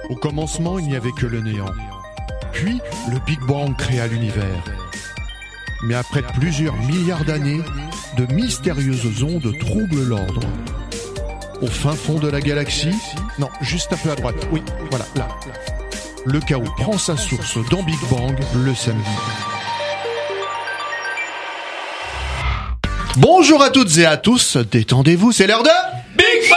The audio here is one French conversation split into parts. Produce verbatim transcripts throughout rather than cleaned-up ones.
Au commencement, il n'y avait que le néant. Puis, le Big Bang créa l'univers. Mais après plusieurs milliards d'années, de mystérieuses ondes troublent l'ordre. Au fin fond de la galaxie, non, juste un peu à droite, oui, voilà, là. Le chaos prend sa source dans Big Bang le samedi. Bonjour à toutes et à tous, détendez-vous, c'est l'heure de Big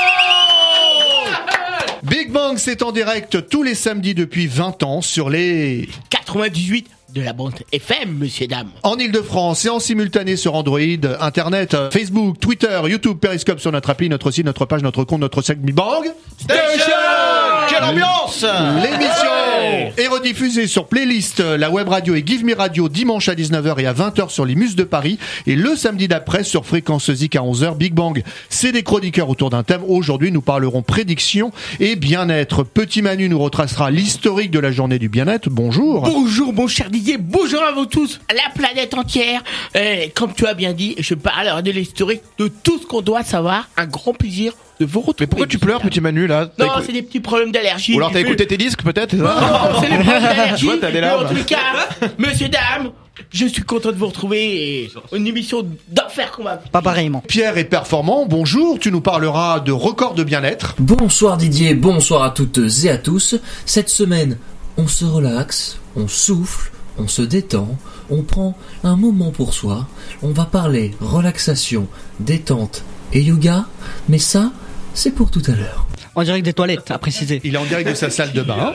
Bang. Big Bang, c'est en direct tous les samedis depuis vingt ans sur les quatre-vingt-dix-huit de la bande F M, monsieur, dame. En Ile-de-France et en simultané sur Android, Internet, Facebook, Twitter, YouTube, Periscope sur notre appli, notre site, notre page, notre compte, notre site Big Bang Station. Quelle ambiance! L'émission est rediffusée sur Playlist, la web radio et Give Me Radio dimanche à dix-neuf heures et à vingt heures sur les Muses de Paris et le samedi d'après sur Fréquence Zik à onze heures. Big Bang, c'est des chroniqueurs autour d'un thème. Aujourd'hui, nous parlerons prédiction et bien-être. Petit Manu nous retracera l'historique de la journée du bien-être. Bonjour. Bonjour, mon cher Didier. Bonjour à vous tous, la planète entière. Euh, comme tu as bien dit, je parlerai de l'historique de tout ce qu'on doit savoir. Un grand plaisir de vous retrouver. Mais pourquoi tu pleures, petit Manu, là? Non, écou... c'est des petits problèmes d'allergie. Ou alors t'as écouté tes disques, peut-être? Non, c'est des problèmes d'allergie. Ouais, t'as des Mais en larmes. tout cas, monsieur, dame, je suis content de vous retrouver et une émission d'enfer qu'on va... Pas pareillement. Pierre est performant. Bonjour, tu nous parleras de records de bien-être. Bonsoir Didier, bonsoir à toutes et à tous. Cette semaine, on se relaxe, on souffle, on se détend, on prend un moment pour soi. On va parler relaxation, détente et yoga, mais ça, c'est pour tout à l'heure. En direct des toilettes, à préciser. Il est en direct de sa salle de bain.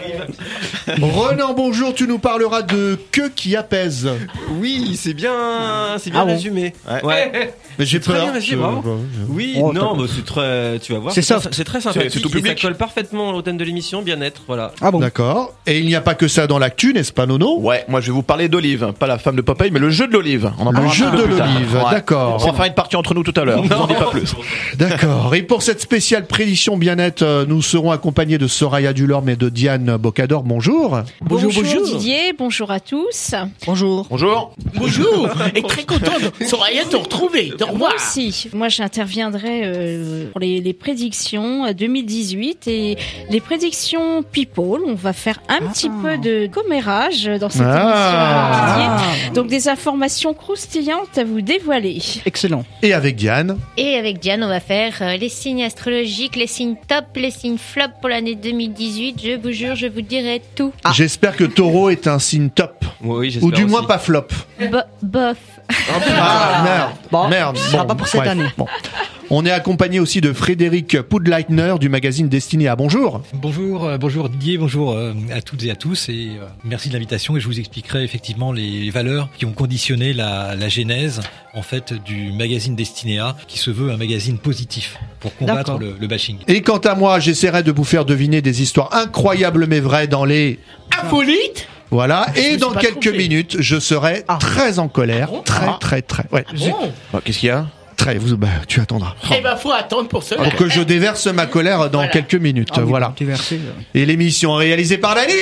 Renan, bonjour, tu nous parleras de queue qui apaise. Oui, c'est bien, c'est bien Ah bon résumé. Ouais. ouais. Mais j'ai Très peur. bien résumé, bravo. Oui, Oh, non, t'as- bah, c'est très, tu vas voir. C'est très- soft. C'est très sympathique. C'est tout et ça public. colle parfaitement au thème de l'émission, bien-être, voilà. Ah bon. D'accord. Et il n'y a pas que ça dans l'actu, n'est-ce pas, Nono? Ouais, moi je vais vous parler d'Olive, pas la femme de Popeye, mais le jeu de l'olive. On en Le parlera jeu un peu de plus tard. l'olive, Ouais. d'accord. On va faire une partie entre nous tout à l'heure. Je vous en dis pas plus. D'accord. Et pour cette spéciale prédiction bien-être, euh, nous serons accompagnés de Soraya Dulorme et de Diane Bocador. Bonjour. Bonjour, bonjour. Didier, bonjour à tous. Bonjour. Bonjour. Bonjour. Et très content de Soraya de te retrouver, de Moi revoir. aussi. Moi, j'interviendrai euh, pour les, les prédictions deux mille dix-huit et les prédictions People. On va faire un Ah. petit peu de commérage dans cette Ah. émission. Didier. Donc, des informations croustillantes à vous dévoiler. Excellent. Et avec Diane. Et avec Diane, on va faire euh, les signes astrologiques, les signes top, les signes flop pour l'année deux mille dix-huit. Je vous jure, je vous dirai tout. Ah. J'espère que Taureau est un signe top. Oui, j'espère Ou du aussi. moins pas flop. Bo- bof. Ah, merde. Bon, Merde. ce sera Bon, pas pour cette bref. année. Bon. On est accompagné aussi de Frédéric Poudleitner du magazine Destiné à Bonjour. Bonjour, euh, bonjour Didier, bonjour euh, à toutes et à tous et euh, merci de l'invitation et je vous expliquerai effectivement les valeurs qui ont conditionné la, la genèse en fait du magazine Destinéa qui se veut un magazine positif pour combattre D'accord. le, le bashing. Et quant à moi, j'essaierai de vous faire deviner des histoires incroyables mais vraies dans les... Infolite. Voilà. Je me Et suis dans pas quelques trompé. minutes, je serai Ah. très en colère. Ah bon Très, Ah. très, très. Ouais. Bon. Oh, Qu'est-ce qu'il y a? Très. Vous, bah, tu attendras. Eh ben, faut attendre pour cela. Pour que je déverse ma colère dans Voilà. quelques minutes. Ah oui, Voilà. petit verset, euh. Et l'émission réalisée par Dani.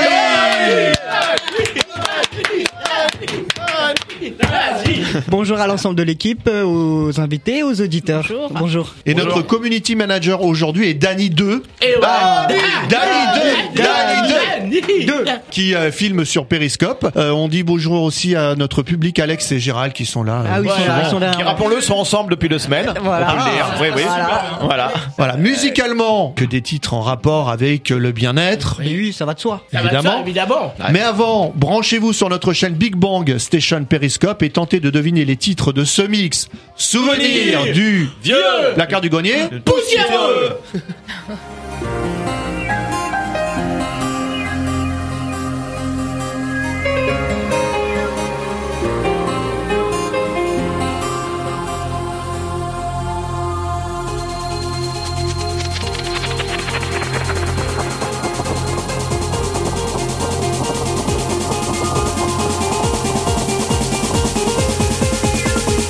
Bonjour à l'ensemble de l'équipe, euh, aux invités, aux auditeurs. Bonjour. Bonjour. Et notre community manager aujourd'hui est Dani deux. Et ouais. Dani deux. Dani deux. Deux. Qui euh, filme sur Periscope. Euh, on dit bonjour aussi à notre public, Alex et Gérald qui sont là. Ah oui, Voilà. ils sont là, ils sont là. Qui, rappelons-le, sont ensemble depuis deux semaines. Voilà. On peut le dire. Oui, oui. Voilà. Voilà. Voilà, musicalement, que des titres en rapport avec le bien-être. Mais oui, ça va de soi. Ça va de Évidemment. ça, évidemment. Mais avant, branchez-vous sur notre chaîne Big Bang Station Periscope et tentez de deviner les titres de ce mix. Souvenir du Vieux. placard du grenier. Poussiéreux.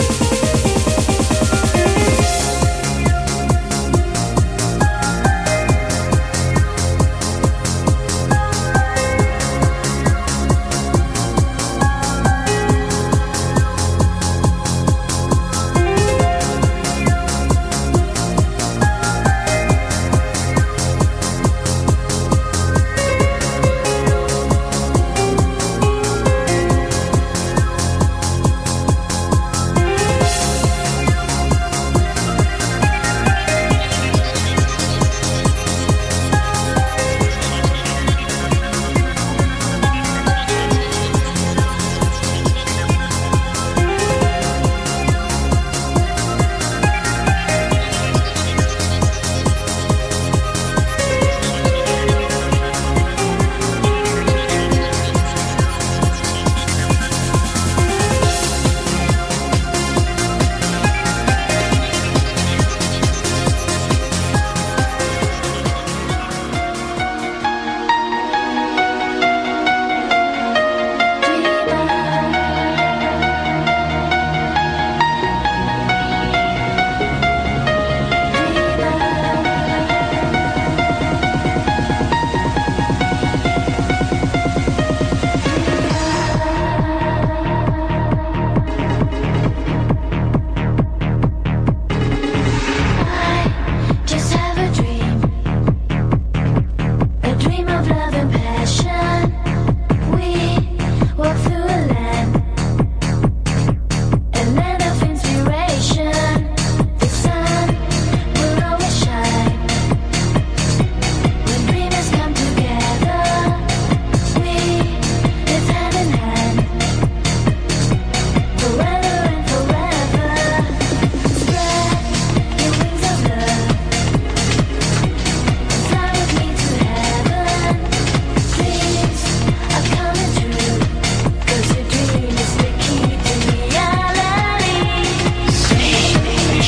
Thank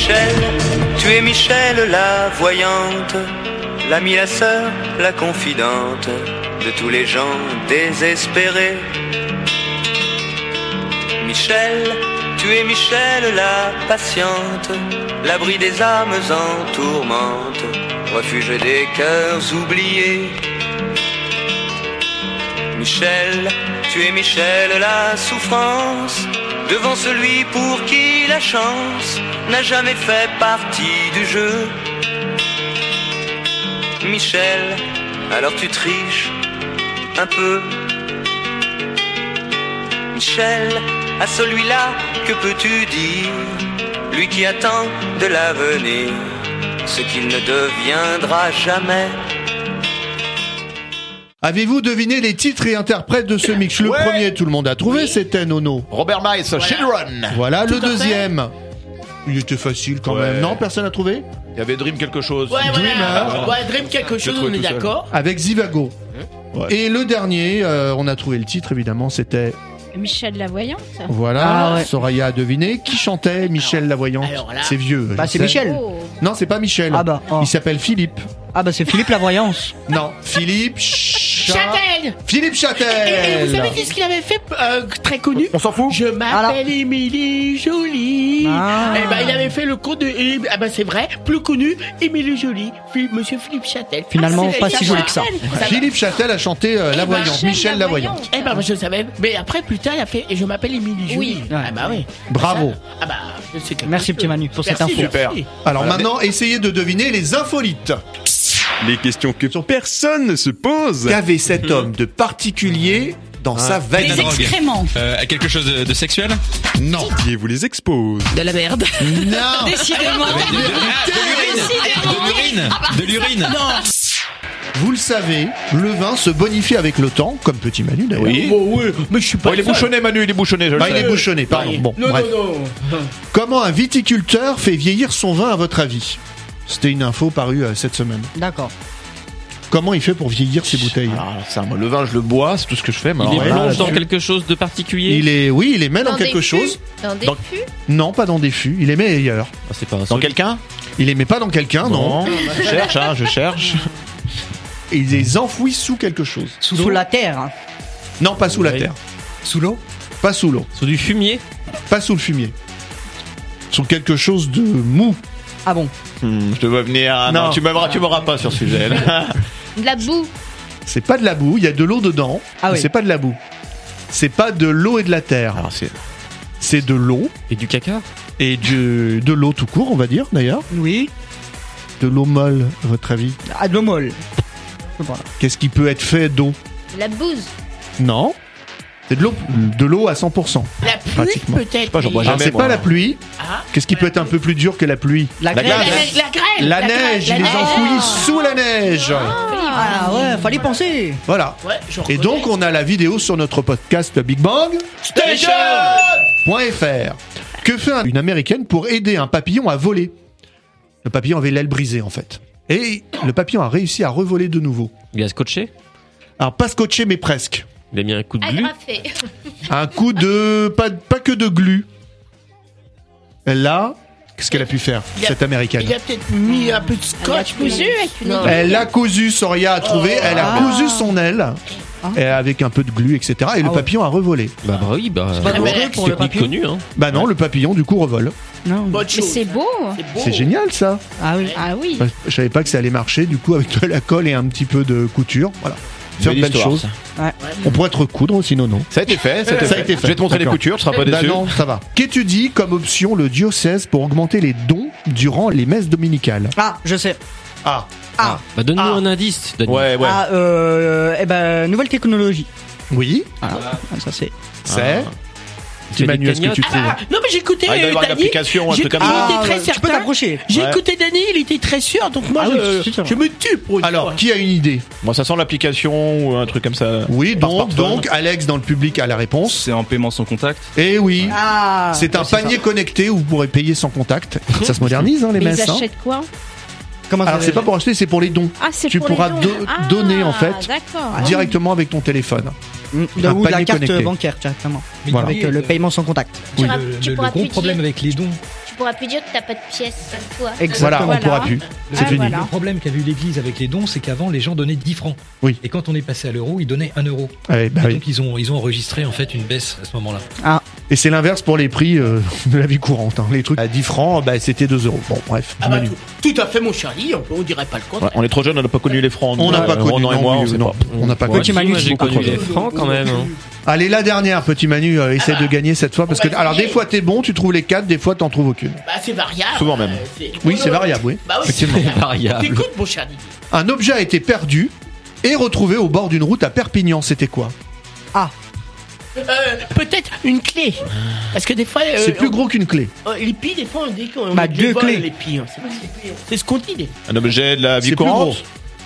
Michel, tu es Michel la voyante, l'amie, la sœur, la confidente de tous les gens désespérés. Michel, tu es Michel la patiente, l'abri des âmes en tourmente, refuge des cœurs oubliés. Michel, tu es Michel la souffrance, devant celui pour qui la chance n'a jamais fait partie du jeu. Michel, alors tu triches un peu. Michel, à celui-là, que peux-tu dire? Lui qui attend de l'avenir ce qu'il ne deviendra jamais. Avez-vous deviné les titres et interprètes de ce mix? Le Ouais. premier, tout le monde a trouvé, Oui. c'était Nono. Robert Miles, Children. Voilà, Tout le à fait. deuxième. Il était facile quand Ouais. même. Non, personne n'a trouvé? Il y avait Dream quelque chose. Ouais, voilà. Dreamer. Ouais, Dream quelque chose, trouvé on est tout seul. d'accord. Avec Zivago. Ouais. Et le dernier, euh, on a trouvé le titre évidemment, c'était Michel la Voyante. voilà, Ah ouais. Soraya a deviné qui chantait Michel la Voyante. alors là- C'est vieux. Bah, je c'est sais. Michel. Oh. Non, c'est pas Michel. Ah bah, oh. Il s'appelle Philippe. Ah bah c'est Philippe la voyance. Non, Philippe Cha- Châtel. Philippe Châtel. Et, et vous savez qu'est-ce qu'il avait fait euh, très connu? On s'en fout. Je m'appelle Émilie Jolie. Ah. Eh ben, il avait fait le conte de. et- Ah ben, c'est vrai, plus connu, Émilie Jolie, Philippe- Monsieur Philippe Châtel. Finalement, Ah, c'est- pas ça si va. joli que ça. va. Philippe Châtel a chanté euh, La Voyante, Michel Michel la la Voyante. Eh ben, je savais. Mais après, plus tard, il a fait. Et je m'appelle Émilie Jolie. Oui. Ah bah oui. Bravo. Ah bah, je sais que- Merci petit Manu pour cette Merci, info. Super. merci. Alors Voilà, maintenant, essayez de deviner les infolites. Les questions que personne ne se pose. Qu'avait cet homme de particulier dans sa Des valise? excréments. Euh, quelque chose de, de sexuel? Non. Qui vous les expose. De la merde. Non. Décidément. De, de- de l'urine. De l'urine. Vous le savez, le vin se bonifie avec le temps, comme Petit Manu d'ailleurs. Oui. Bon, oui, mais je suis pas. Oh, il est le seul. bouchonné, Manu, il est bouchonné. Je Bah, le il sais. est bouchonné, pardon. Oui. Bon, non, bref. non, non. Comment un viticulteur fait vieillir son vin à votre avis? C'était une info parue euh, cette semaine. D'accord. Comment il fait pour vieillir ses bouteilles? Alors, ça, moi, le vin, je le bois, c'est tout ce que je fais. mais Il alors, les là, plonge dans tu- quelque chose de particulier. Il est, oui, il les met dans, Dans des quelque fûts chose. Dans des Dans- fûts Non, pas dans des fûts. Il les met ailleurs. Ah, c'est pas un Dans seul. quelqu'un? Il les met pas dans quelqu'un, non. Non. Je cherche, hein, je cherche. Il les enfouit sous quelque chose. Sous, la terre. hein. Non, pas sous la Ouais. terre. Sous l'eau? Pas sous l'eau. Sous du fumier. Pas sous le fumier. Sous quelque chose de mou. Ah bon. Hmm, je te vois venir. Ah, non, Non. tu m'auras, tu m'auras pas sur ce sujet. là. De la boue. C'est pas de la boue. Il y a de l'eau dedans. Ah mais oui. c'est pas de la boue. C'est pas de l'eau et de la terre. Alors, c'est. C'est de l'eau Et du caca. et du- de l'eau tout court, on va dire d'ailleurs. Oui. De l'eau molle, à votre avis. Ah, de l'eau molle. Voilà. Qu'est-ce qui peut être fait d'eau? De la bouse. Non. C'est de l'eau, de l'eau à cent pour cent. La pluie, Pratiquement. peut-être. Pas, j'en bois mais- Alors jamais, c'est moi. pas la pluie. Ah. Qu'est-ce qui peut être un peu plus dur que la pluie? La La grêle. La, glace. la, la grêle. La grêle, neige, la il les neige. enfouit sous la neige. Ah ouais, fallait penser. Voilà. Ouais, je Et reconnais. donc on a la vidéo sur notre podcast Big Bang Station. .fr. Que fait un- une américaine pour aider un papillon à voler? Le papillon avait l'aile brisée en fait. Et le papillon a réussi à revoler de nouveau. Il a scotché. Alors pas scotché mais presque. Il a mis un coup de glu. Agrafé. Un coup de... pas, pas que de glu. Elle a... Qu'est-ce qu'elle a pu faire, Il a- cette américaine? Il a peut-être mis un peu de scotch. cousu avec une Non. aiguille. Elle a cousu, Soria a trouvé, elle a Ah. cousu son aile, et avec un peu de glu, et cetera. Et le Ah ouais. papillon a revolé. Bah, bah oui, bah. pas Ah, douloureux mais pour le technique papillon. connue, hein. Bah non, le papillon du coup revole. Non. Bonne Mais chose. c'est beau. beau. C'est génial ça. Ah oui. Ah oui. Bah, Je savais pas que ça allait marcher, du coup avec de la colle et un petit peu de couture, voilà. Faire de Belle belles histoire, choses. ça. On pourrait te recoudre, sinon non. Ça a été fait, ça a été Ça a fait. été fait. Je vais te montrer les D'accord. coutures, tu seras pas Bah déçu. non, ça va. Qu'étudie comme option le diocèse pour augmenter les dons durant les messes dominicales? Ah, je sais. Ah. Ah. Bah, donne-nous Ah. un indice, Dani. Ouais, ouais. Ah, euh, eh ben, nouvelle technologie. Oui, Voilà. Ah, ça c'est. c'est... Tu as Manu, des est-ce que tu cagnottes. trouves? Ah, non, mais j'ai écouté Ah, il doit y avoir une Dany. application, un J'ai- truc comme il ça. était très ouais, tu peux certain. t'approcher. J'ai Ouais. écouté Dany, il était très sûr, donc moi Ah oui, je, c'est sûr. je me tue pour une Alors, fois. qui a une idée? Moi, ça sent l'application ou un truc comme ça. Oui, Par donc, smartphone. donc Alex dans le public a la réponse. C'est en paiement sans contact. Eh oui, Ah. c'est un ouais, ça. panier connecté où vous pourrez payer sans contact. Ça se modernise, hein, les Mais ils messes. hein. achètent quoi? Comment ça Alors, c'est pas pour acheter, c'est pour les dons. Ah, c'est Tu pour pourras les dons. do- Ah, donner, en fait, D'accord. Directement avec ton téléphone. Mm, Un Ou la panier carte connecté. bancaire directement. Mais Voilà. Avec euh, le paiement sans contact. Tu Oui, pourras- le, tu le- pourras le gros t'utiliser. problème avec les dons, tu pourras plus dire que t'as pas de pièces sur toi. Voilà, on pourra plus. C'est Le- fini. Le problème qu'a vu l'Église avec les dons, c'est qu'avant les gens donnaient dix francs. Oui. Et quand on est passé à l'euro, ils donnaient un euro. Ouais, bah Et oui. donc ils ont ils ont enregistré en fait une baisse à ce moment-là. Ah. Et c'est l'inverse pour les prix euh, de la vie courante. Hein. Les trucs à dix francs, bah, c'était deux euros. Bon, bref. Ah bah, Manu. tout, tout à fait, mon Charlie, on, on dirait pas le contraire. Ouais, on est trop jeunes, on n'a pas connu les francs. On n'a pas Euh, connu. Ronan et non, moi, oui, on sait non, pas. on n'a pas Ouais, connu. moi, Manu, j'ai c'est connu beaucoup les francs quand même. hein. Allez, la dernière, petit Manu, euh, essaie de gagner cette fois. Parce que, alors, des fois, t'es bon, tu trouves les quatre, des fois, t'en trouves aucune. Bah, c'est variable. Souvent même. Euh, c'est- Oui, c'est variable, oui. Bah oui, Effectivement. c'est Variable. T'écoutes, mon Charlie. Un objet a été perdu et retrouvé au bord d'une route à Perpignan. C'était quoi? Euh, peut-être une clé. Parce que des fois. euh, C'est plus on- gros qu'une clé. euh, les pies, des fois, on dit qu'on Bah, on deux les vole, clés. Les pies, hein. C'est pas que c'est plus- c'est ce qu'on dit. Des fois. Un objet de la vie C'est plus courante. gros.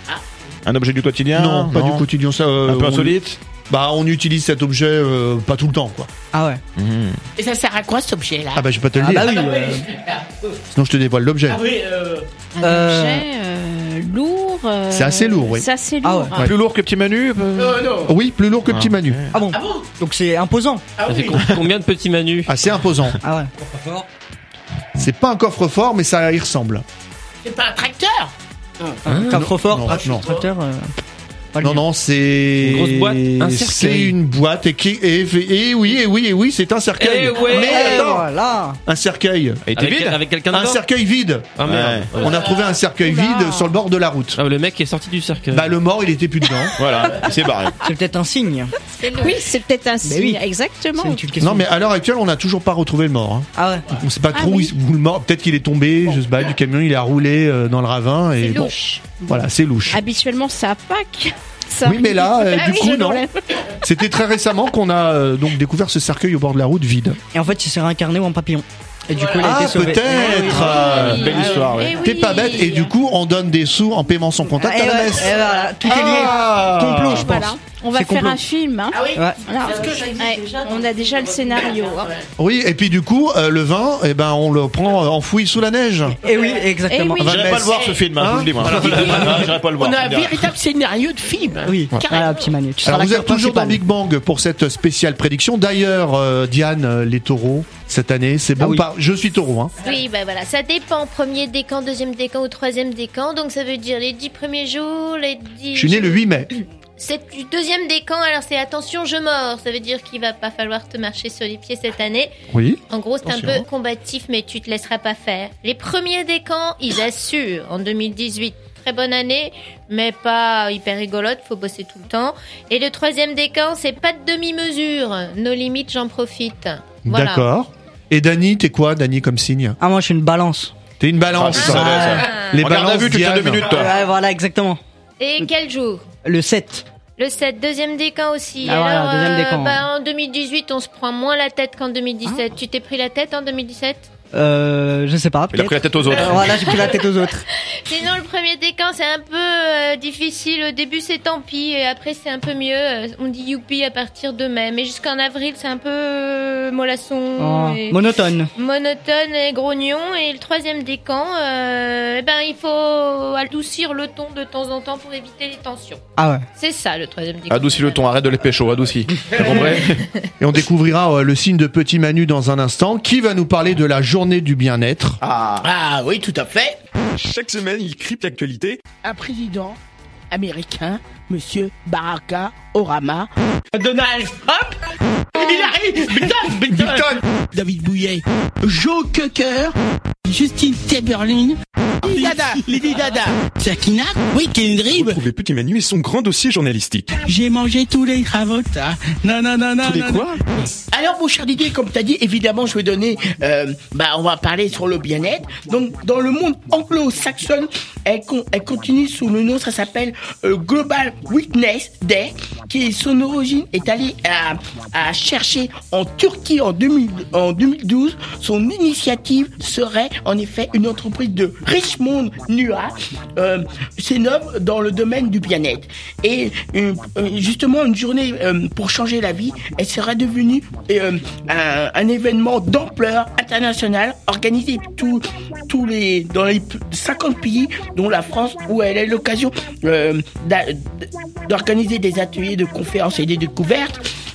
Un objet du quotidien. Non, pas du quotidien. Ça, euh, Un peu on- insolite. Bah, on utilise cet objet euh, pas tout le temps, quoi. Ah ouais. Et ça sert à quoi cet objet-là? Ah bah, je vais pas te le Ah dire. bah oui. Ah, euh, oui. Sinon, je te dévoile l'objet. Ah oui, euh, Un Euh, objet euh, lourd. euh, C'est assez lourd, oui. C'est assez Ah lourd. ouais. Plus lourd que petit Manu. euh, euh, non. Oui, plus lourd que petit Manu. Ah bon. Ah bon? Donc c'est imposant. Ah Ça fait oui. com- combien de petits Manu? Ah, c'est imposant. Ah ouais. Fort. C'est pas un coffre-fort, mais ça y ressemble. C'est pas un tracteur? Coffre-fort, non, trac- non. tracteur. euh, pas le Non, mien. non, c'est. Une grosse boîte, un cercueil. C'est une boîte et qui. Et, et oui, et oui, et oui, c'est un cercueil. Eh ouais. Mais Eh, attends, voilà. un cercueil. Elle était Avec, vide. avec quelqu'un Un dedans? cercueil vide. Ah merde. Ouais. On a trouvé un cercueil Oula. vide sur le bord de la route. Ah, le mec est sorti du cercueil. Bah, le mort, il était plus dedans. Voilà, il s'est barré. C'est peut-être un signe. Oui, c'est peut-être un signe. oui. Exactement. C'est une petite question. Non, mais à l'heure actuelle, on n'a toujours pas retrouvé le mort. Hein. Ah ouais. On sait pas Ah trop oui. où le mort. Peut-être qu'il est tombé, je sais pas, du camion, il a roulé euh, dans le ravin. Et C'est bon, louche. voilà, c'est louche. Habituellement, c'est à Pâques. Ça Oui, mais là, euh, Ah du oui, coup, je non. l'enlève. C'était très récemment qu'on a euh, donc découvert ce cercueil au bord de la route vide. Et en fait, il s'est réincarné en papillon. Et du coup, il a Ah, été sauvé. peut-être. Ah, oui. belle Ah histoire, oui. ouais. Eh oui. T'es pas bête, et du coup, on donne des sous en paiement sans contact Et à la ouais, messe. et voilà, tout est lié. Ah. Complot, je pense. Voilà. On va C'est faire complot. un film. Hein. Ah oui? Ouais. Voilà. Est-ce que ça existe Ouais, déjà dans- on a déjà le scénario. hein. Oui, et puis du coup, euh, le vin, eh ben, on le prend euh, enfoui sous la neige. Et oui, exactement. Eh oui. J'irai pas le voir ce film, hein, je vous le dis moi. Ah, J'irai pas le voir. On a ça un me dit rien. véritable scénario de film. hein. Oui, Carrément. voilà, petit Manu. Tu seras Alors vous l'acteur êtes toujours dans principal. Big Bang pour cette spéciale prédiction. D'ailleurs, euh, Diane, euh, les taureaux, cette année, c'est bon Ah oui. pas. Je suis taureau, hein. Oui, bah voilà, ça dépend. Premier décan, deuxième décan ou troisième décan. Donc ça veut dire les dix premiers jours, les dix. Je suis né le huit mai. C'est du deuxième décan, alors c'est attention, je mords. Ça veut dire qu'il va pas falloir te marcher sur les pieds cette année. Oui. En gros, c'est un Attention. peu combatif, mais tu te laisseras pas faire. Les premiers décans, ils assurent en deux mille dix-huit. Très bonne année, mais pas hyper rigolote, faut bosser tout le temps. Et le troisième décan, c'est pas de demi-mesure. Nos limites, j'en profite. Voilà. D'accord. Et Dany, t'es quoi, Dany, comme signe? Ah, moi, je suis une balance. T'es une balance. Ah, c'est ça, Ah. ça. Les Regarde balances, à vue, tu tiens Diane. deux minutes, toi. Ouais, voilà, exactement. Et quel jour? Le sept. Le sept, deuxième décan aussi. Ah, voilà, Alors, deuxième décan. bah, en deux mille dix-huit, on se prend moins la tête qu'en deux mille dix-sept. Tu t'es pris la tête en deux mille dix-sept? Euh, je sais pas. Il a pris la tête aux autres. Euh, voilà, j'ai pris la tête aux autres. Sinon, le premier décan, c'est un peu euh, difficile. Au début, c'est tant pis. Et après, c'est un peu mieux. Euh, On dit youpi à partir de mai. Mais jusqu'en avril, c'est un peu euh, mollasson. Oh, et monotone. monotone et grognon. Et le troisième décan, euh, eh ben, il faut adoucir le ton de temps en temps pour éviter les tensions. Ah ouais. C'est ça, le troisième décan. Adoucis le ton, arrête de les pécho, adoucis. T'as compris? Et on découvrira euh, le signe de Petit Manu dans un instant, qui va nous parler de la journée du bien-être. Ah. Ah oui, tout à fait. Chaque semaine, il crypte l'actualité. Un président américain, Monsieur Barack Obama. Donald Trump. Il arrive. Bigton, Bigton. David Bouillet. Joe Cocker. Justine Timberlake. Lady Dada. Lady Dada. Sakina. Oui, Kendrick. Retrouvez Petit Manu et son grand dossier journalistique. J'ai mangé tous les cravotas. Non, non, non, non. Tous les non, quoi non. Alors, mon cher Didier, comme tu as dit, évidemment, je vais donner. Euh, bah, on va parler sur le bien-être. Donc, dans le monde anglo-saxon, elle, con- elle continue sous le nom, ça s'appelle euh, Global Witness Day, qui son origine est allée à, à chercher en Turquie en, deux mille, en deux mille douze. Son initiative serait en effet une entreprise de Richmond Nua, euh, s'énove dans le domaine du bien-être. Et euh, euh, justement, une journée euh, pour changer la vie, elle serait devenue euh, un, un événement d'ampleur internationale organisé tous tous les dans les cinquante pays, dont la France, où elle a l'occasion euh, d'a- d'organiser des ateliers de conférences et des découvertes.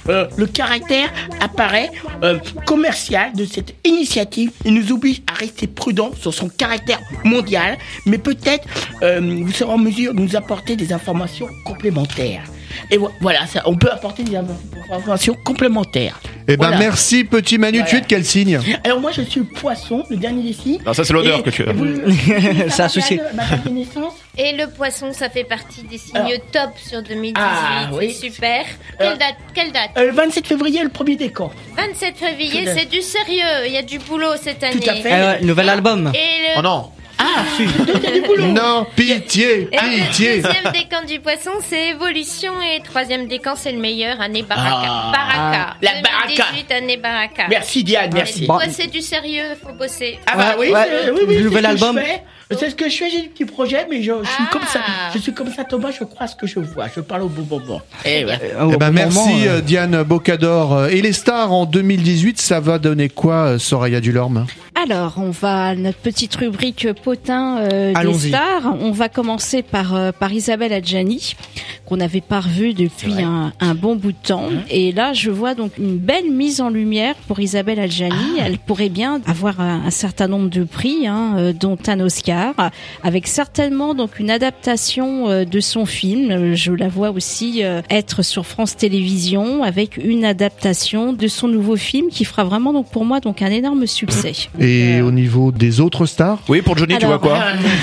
euh, le caractère apparaît euh, commercial de cette initiative. Il nous oblige à rester prudents sur son caractère mondial, mais peut-être euh, vous serez en mesure de nous apporter des informations complémentaires. Et vo- voilà, ça, on peut apporter des informations complémentaires. Eh ben Voilà. merci petit Manu, Voilà. tu es de quel signe? Alors moi je suis le poisson, le dernier des signes. Non, ça, c'est l'odeur Et- que tu as. et vous- C'est associé. Ma date de naissance. Et le poisson, ça fait partie des signes Alors. top sur deux mille dix-huit. Ah, oui. Super. Euh. Quelle date Quelle date Euh, le vingt-sept février, le premier décan. vingt-sept février, Tout à- c'est du sérieux. Il y a du boulot cette année. Tout à fait. Eh ouais, nouvel album. Et le, Oh non. Ah, il y a du boulot. Non, pitié, et le pitié. deuxième décan du poisson, c'est évolution. Et le troisième décan, c'est le meilleur, année Baraka. Ah. Baraka. La Baraka. deux mille dix-huit, année Baraka. Merci Diane, Et merci. toi, c'est du sérieux, faut bosser. Ah bah Ouais, oui, ouais, c'est- oui, oui, le c'est nouvel ce que je album. fais. C'est ce que je fais, j'ai des petits projets, mais je, je suis Ah. comme ça. Je suis comme ça, Thomas, je crois ce que je vois. Je parle au bon moment. Eh ouais. Euh, Eh au ben bon merci moment, euh, euh, Diane Bocador. Et les stars en deux mille dix-huit, ça va donner quoi, euh, Soraya Dulorme? Alors, on va à notre petite rubrique potin euh, des Allons-y. stars. On va commencer par euh, par Isabelle Adjani, qu'on n'avait pas revue depuis un, un bon bout de temps. Et là, je vois donc une belle mise en lumière pour Isabelle Adjani. Elle pourrait bien avoir un, un certain nombre de prix, hein, euh, dont un Oscar, avec certainement donc une adaptation euh, de son film. Euh, Je la vois aussi euh, être sur France Télévisions avec une adaptation de son nouveau film qui fera vraiment donc pour moi donc un énorme succès. Et au niveau des autres stars? Oui, pour Johnny, tu vois Alors, quoi?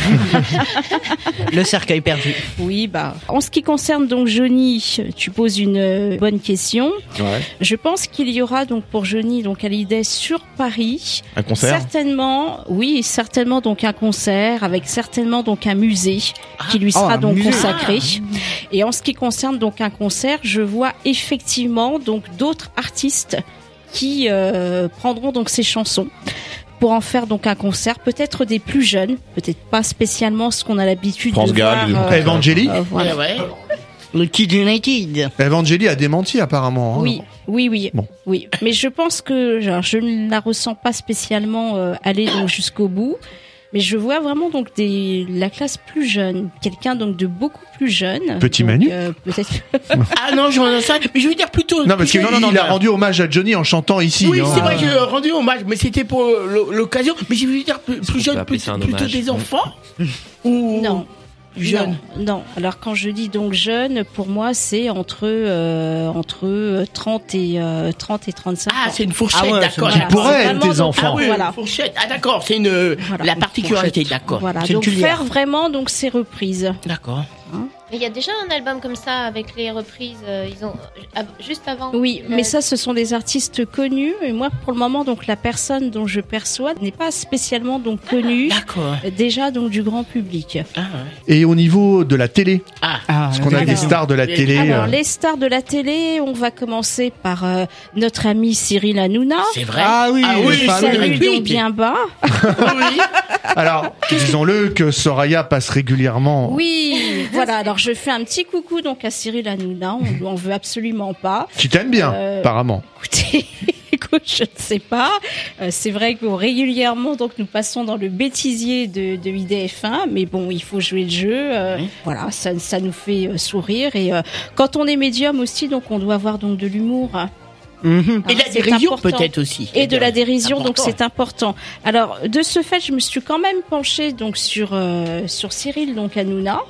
le cercueil perdu. Oui, bah, en ce qui concerne donc Johnny, tu poses une euh, bonne question. Ouais. Je pense qu'il y aura donc pour Johnny donc Hallyday sur Paris. Un concert? Certainement, oui, certainement donc un concert avec certainement donc un musée qui lui Oh, sera un donc musée. consacré. Et en ce qui concerne donc un concert, je vois effectivement donc d'autres artistes qui euh, prendront donc ces chansons pour en faire donc un concert, peut-être des plus jeunes, peut-être pas spécialement ce qu'on a l'habitude France de Gall, voir. euh, Evangélie euh, voilà. Ouais, ouais. Le Kid United. Evangélie a démenti apparemment. hein. Oui, oui, oui, Bon. oui. Mais je pense que genre, je ne la ressens pas spécialement euh, aller donc jusqu'au bout. Mais je vois vraiment donc des la classe plus jeune, quelqu'un donc de beaucoup plus jeune. Petit Donc, Manu euh, peut-être. Ah non, j'en ai ça, mais je veux dire plutôt. Non, parce que plutôt non, non, non, il a il- rendu hommage à Johnny en chantant ici. Oui, hein. c'est vrai, j'ai rendu hommage, mais c'était pour l'o- l'occasion. Mais je veux dire plus, plus qu'on jeune, peut appeler plus- ça un plutôt hommage. des enfants ou Non. jeunes. Non, non. Alors quand je dis donc jeune, pour moi c'est entre euh, entre trente et euh, trente et trente-cinq Ah, ans. c'est une fourchette, Ah ouais, d'accord. Qui Voilà. pourraient C'est être vraiment tes donc- enfants. Ah oui, Voilà. une fourchette. Ah d'accord, c'est une Voilà, la une particularité, fourchette. d'accord. Voilà, C'est une donc cuillère. faire vraiment donc ces reprises. D'accord. Il y a déjà un album comme ça avec les reprises. euh, ils ont euh, juste avant. Oui, Euh, mais ça, ce sont des artistes connus. Et moi, pour le moment, donc la personne dont je perçois n'est pas spécialement donc connue. D'accord. euh, Déjà donc du grand public. Ah, ouais. Et au niveau de la télé, Ah. Ah, parce qu'on a Alors, des stars de la télé. Alors, euh, les stars de la télé, on va commencer par euh, notre ami Cyril Hanouna. C'est vrai. Ah oui, ah le oui, fameux. c'est Salut vrai. donc bien bas. Oui. Alors, disons-le que Soraya passe régulièrement. Oui, voilà. Alors, je fais un petit coucou donc à Cyril Hanouna. On lui en veut absolument pas. Qui t'aime bien, Euh, apparemment. Écoutez, écoute, je ne sais pas. Euh, c'est vrai que régulièrement, donc, nous passons dans le bêtisier de, de I D F un, mais bon, il faut jouer le jeu. euh, Voilà, ça, ça nous fait euh, sourire. Et euh, quand on est médium aussi, donc, on doit avoir donc de l'humour. Mhm. Et la C'est dérision important. peut-être aussi. Et de la dérision, donc Important. c'est important. Alors, de ce fait, je me suis quand même penchée donc sur euh, sur Cyril donc Hanouna,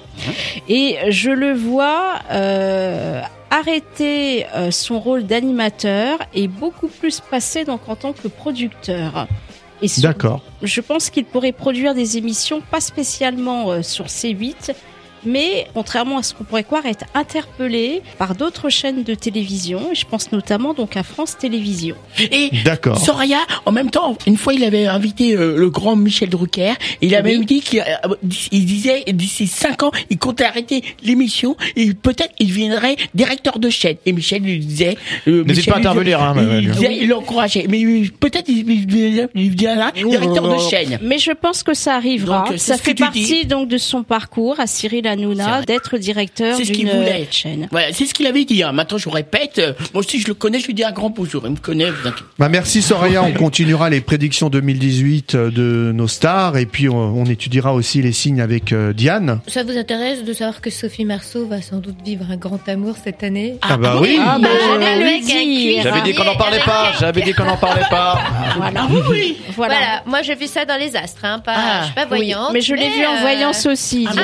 et je le vois euh, arrêter euh, son rôle d'animateur et beaucoup plus passer donc en tant que producteur. Et sur- D'accord. je pense qu'il pourrait produire des émissions pas spécialement euh, sur C huit, mais contrairement à ce qu'on pourrait croire, être interpellé par d'autres chaînes de télévision. Et je pense notamment donc à France Télévisions. Et D'accord. Soraya, en même temps, une fois, il avait invité euh, le grand Michel Drucker. Il avait Oui. dit qu'il euh, il disait d'ici cinq ans, il comptait arrêter l'émission et peut-être il deviendrait directeur de chaîne. Et Michel lui disait, euh, N'hésite Michel pas à lui intervenir, hein, il, mais- il disait, il l'encourageait. Mais euh, peut-être il, il, il deviendra directeur de chaîne. Mais je pense que ça arrivera. Donc, c'est ça ce que fait tu partie dis. donc de son parcours à Cyril Hanouna d'être directeur C'est ce qu'il d'une voulait. chaîne. Voilà, c'est ce qu'il avait dit. Hein. Maintenant, je répète. euh, Moi aussi, je le connais. Je lui dis un grand bonjour. Il me connaît. Vous inquiétez. Bah merci Soraya, on continuera les prédictions deux mille dix-huit de nos stars et puis on, on étudiera aussi les signes avec euh, Diane. Ça vous intéresse de savoir que Sophie Marceau va sans doute vivre un grand amour cette année? Ah bah oui. Ah bah, J'allais oui, le avec un cuir. J'avais dit qu'on n'en parlait Avec pas. un- J'avais dit qu'on n'en parlait pas. Voilà. Oui, oui. Voilà. Voilà, moi j'ai vu ça dans les astres, hein, pas, Ah, je suis pas Oui, voyante. mais je l'ai vu en euh, voyance aussi, Diane.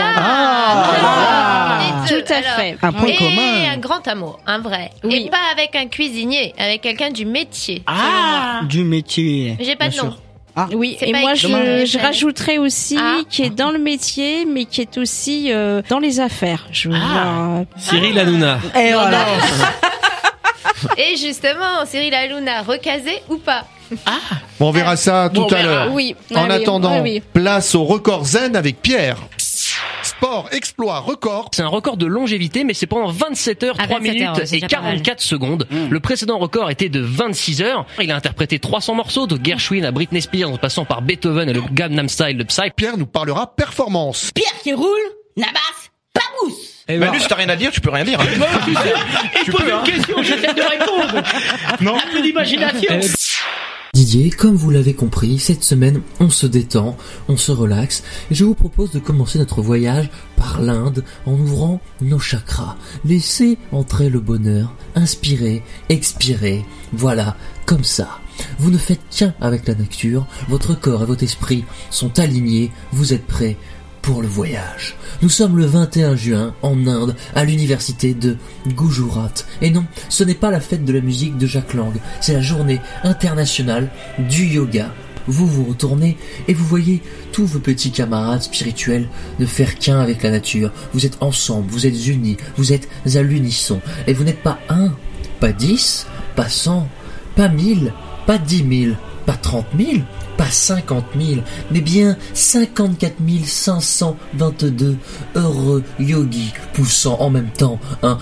Ah, les deux, Tout à alors. fait. Un point Et commun. un grand amour, un vrai. Oui. Et pas avec un cuisinier, avec quelqu'un du métier. Ah. Du métier. Mais j'ai pas bien de nom. sûr. Ah, Oui, C'est et pas moi écrit, je, euh, je jamais. rajouterais aussi Ah. qui est dans le métier, mais qui est aussi euh, dans les affaires. Je veux Ah. voir. Cyril Hanouna. et voilà. Et justement, Cyril Hanouna, recasé ou pas? Bon, on verra ça tout Bon, on à verra. l'heure. Oui. En Ah oui, attendant, oui, oui. place au record zen avec Pierre. Sport, exploit, record. C'est un record de longévité, mais c'est pendant vingt-sept heures, Ah, trois vingt-sept minutes heures, c'est et déjà pas mal. quarante-quatre secondes. Le précédent record était de vingt-six heures. Il a interprété trois cents morceaux, de Gershwin à Britney Spears, en passant par Beethoven et le Gangnam Style de Psy. Pierre nous parlera performance. Pierre qui roule, Nabas, pas mousse. Eh Manu, si t'as rien à dire, tu peux rien dire. hein. Il pose une question, j'essaie de répondre. Non. Un peu d'imagination. Didier, comme vous l'avez compris, cette semaine, on se détend, on se relaxe, et je vous propose de commencer notre voyage par l'Inde en ouvrant nos chakras. Laissez entrer le bonheur, inspirez, expirez, voilà, comme ça. Vous ne faites qu'un avec la nature, votre corps et votre esprit sont alignés, vous êtes prêts pour le voyage. Nous sommes le vingt et un juin en Inde, à l'université de Gujarat. Et non, ce n'est pas la fête de la musique de Jacques Lang, c'est la journée internationale du yoga. Vous vous retournez et vous voyez tous vos petits camarades spirituels ne faire qu'un avec la nature. Vous êtes ensemble, vous êtes unis, vous êtes à l'unisson. Et vous n'êtes pas un, pas dix, pas cent, pas mille, pas dix mille, pas trente mille, pas cinquante mille, mais bien cinquante-quatre mille cinq cent vingt-deux heureux yogis poussant en même temps un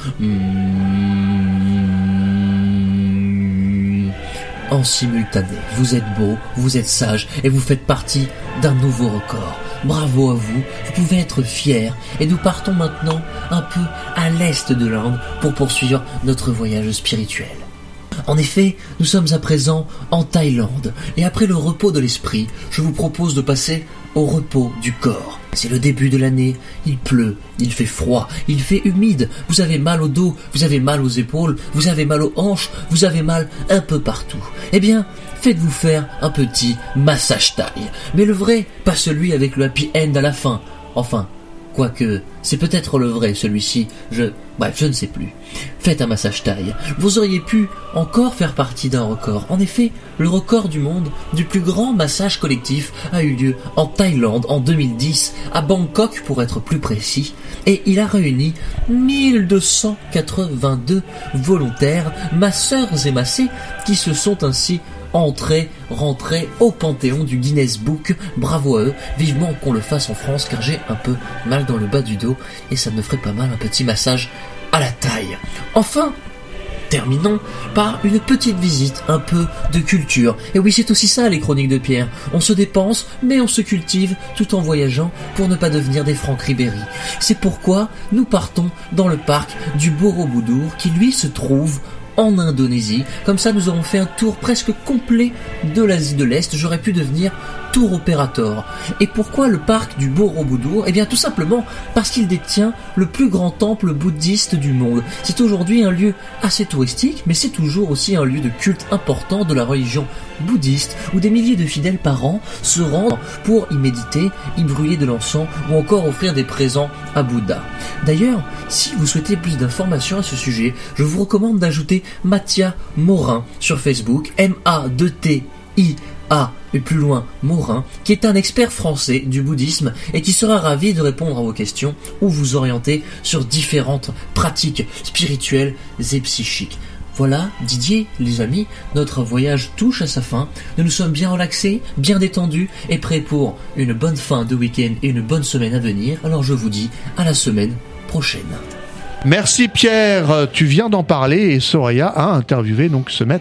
mm en simultané. Vous êtes beau, vous êtes sage et vous faites partie d'un nouveau record. Bravo à vous, vous pouvez être fiers et nous partons maintenant un peu à l'est de l'Inde pour poursuivre notre voyage spirituel. En effet, nous sommes à présent en Thaïlande, et après le repos de l'esprit, je vous propose de passer au repos du corps. C'est le début de l'année, il pleut, il fait froid, il fait humide, vous avez mal au dos, vous avez mal aux épaules, vous avez mal aux hanches, vous avez mal un peu partout. Eh bien, faites-vous faire un petit massage thaï. Mais le vrai, pas celui avec le happy end à la fin. Enfin, quoique, c'est peut-être le vrai celui-ci, je... Bref, je ne sais plus. Faites un massage thaï. Vous auriez pu encore faire partie d'un record. En effet, le record du monde du plus grand massage collectif a eu lieu en Thaïlande en deux mille dix, à Bangkok pour être plus précis, et il a réuni mille deux cent quatre-vingt-deux volontaires, masseurs et massés, qui se sont ainsi entrés, rentrés au panthéon du Guinness Book. Bravo à eux, vivement qu'on le fasse en France car j'ai un peu mal dans le bas du dos et ça me ferait pas mal un petit massage à la taille. Enfin, terminons par une petite visite, un peu de culture. Et oui, c'est aussi ça les chroniques de Pierre. On se dépense, mais on se cultive tout en voyageant pour ne pas devenir des Franck Ribéry. C'est pourquoi nous partons dans le parc du Borobudur qui lui se trouve en Indonésie. Comme ça, nous aurons fait un tour presque complet de l'Asie de l'Est. J'aurais pu devenir tour opérateur. Et pourquoi le parc du Borobudur ? Eh bien, tout simplement parce qu'il détient le plus grand temple bouddhiste du monde. C'est aujourd'hui un lieu assez touristique, mais c'est toujours aussi un lieu de culte important de la religion bouddhiste, où des milliers de fidèles par an se rendent pour y méditer, y brûler de l'encens ou encore offrir des présents à Bouddha. D'ailleurs, si vous souhaitez plus d'informations à ce sujet, je vous recommande d'ajouter Mathia Morin sur Facebook, M A deux T I A et plus loin Morin, qui est un expert français du bouddhisme et qui sera ravi de répondre à vos questions ou vous orienter sur différentes pratiques spirituelles et psychiques. Voilà, Didier, les amis, notre voyage touche à sa fin. Nous nous sommes bien relaxés, bien détendus et prêts pour une bonne fin de week-end et une bonne semaine à venir. Alors je vous dis à la semaine prochaine. Merci Pierre, tu viens d'en parler et Soraya a interviewé donc ce maître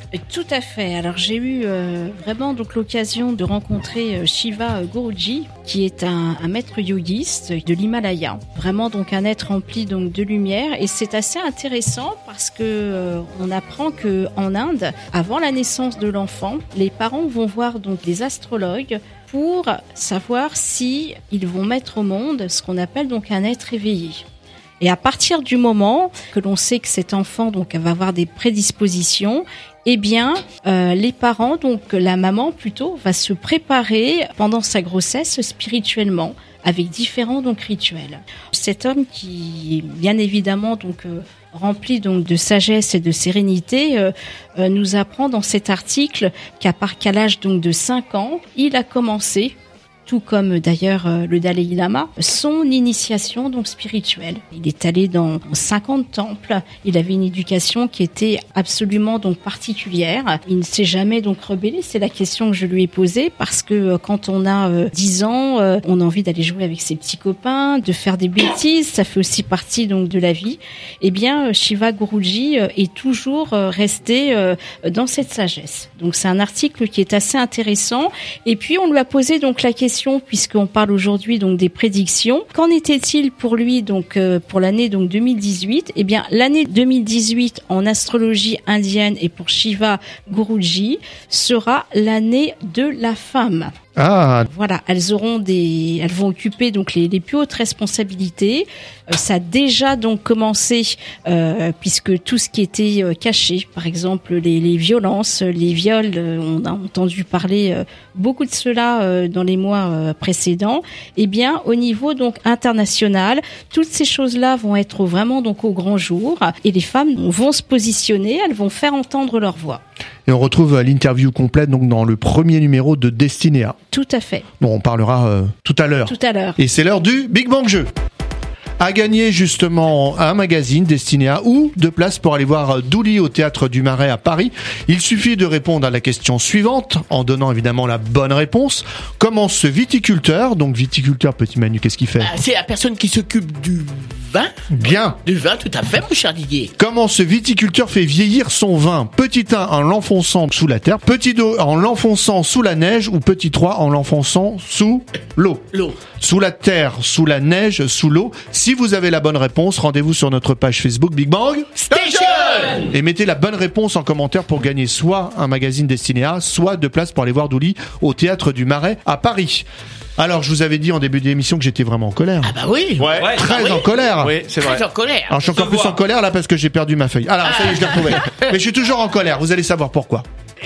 Tout à fait. Alors j'ai eu euh, vraiment donc l'occasion de rencontrer euh, Shiva Guruji, qui est un, un maître yogiste de l'Himalaya. Vraiment donc un être rempli donc de lumière, et c'est assez intéressant parce que euh, on apprend que en Inde, avant la naissance de l'enfant, les parents vont voir donc des astrologues pour savoir si ils vont mettre au monde ce qu'on appelle donc un être éveillé. Et à partir du moment que l'on sait que cet enfant donc va avoir des prédispositions, eh bien, euh, les parents, donc la maman plutôt, va se préparer pendant sa grossesse spirituellement avec différents donc rituels. Cet homme qui, bien évidemment, donc euh, rempli donc de sagesse et de sérénité, euh, euh, nous apprend dans cet article qu'à part qu'à l'âge donc de cinq ans, il a commencé, tout comme d'ailleurs euh, le Dalai Lama, son initiation donc spirituelle. Il est allé dans cinquante temples, il avait une éducation qui était absolument donc particulière. Il ne s'est jamais donc rebellé, c'est la question que je lui ai posée, parce que euh, quand on a euh, dix ans, euh, on a envie d'aller jouer avec ses petits copains, de faire des bêtises, ça fait aussi partie donc de la vie. Eh bien, euh, Shiva Guruji euh, est toujours euh, resté euh, dans cette sagesse. Donc c'est un article qui est assez intéressant, et puis on lui a posé donc la question, puisqu'on parle aujourd'hui donc des prédictions. Qu'en était-il pour lui donc euh, pour l'année donc deux mille dix-huit? Eh bien, l'année deux mille dix-huit en astrologie indienne et pour Shiva Guruji sera l'année de la femme. Ah. Voilà, elles auront des, elles vont occuper donc les, les plus hautes responsabilités. Euh, ça a déjà donc commencé euh, puisque tout ce qui était euh, caché, par exemple les, les violences, les viols, euh, on a entendu parler euh, beaucoup de cela euh, dans les mois euh, précédents. Eh bien, au niveau donc international, toutes ces choses-là vont être vraiment donc au grand jour, et les femmes vont se positionner, elles vont faire entendre leur voix. Et on retrouve l'interview complète donc dans le premier numéro de Destinea. Tout à fait. Bon, on parlera euh, tout à l'heure. Tout à l'heure. Et c'est l'heure du Big Bang Jeu. À gagner justement un magazine Destinea ou deux places pour aller voir Douli au Théâtre du Marais à Paris. Il suffit de répondre à la question suivante en donnant évidemment la bonne réponse. Comment ce viticulteur, donc viticulteur petit Manu, qu'est-ce qu'il fait? Ah, c'est la personne qui s'occupe du vin. Bien. Du vin, tout à fait, mon cher Didier. Comment ce viticulteur fait vieillir son vin? Petit un en l'enfonçant sous la terre, petit deux en l'enfonçant sous la neige, ou petit trois en l'enfonçant sous l'eau. L'eau. Sous la terre, sous la neige, sous l'eau. Si vous avez la bonne réponse, rendez-vous sur notre page Facebook Big Bang Station et mettez la bonne réponse en commentaire pour gagner soit un magazine Destinea, soit deux places pour aller voir Douli au Théâtre du Marais à Paris. Alors, je vous avais dit en début d'émission que j'étais vraiment en colère. Ah bah oui. Ouais. Ouais, Très ah oui. en colère. Oui, c'est vrai. Très en colère. Alors, je suis encore plus en colère là parce que j'ai perdu ma feuille. Alors, ça y est, je l'ai retrouvée. Mais je suis toujours en colère. Vous allez savoir pourquoi.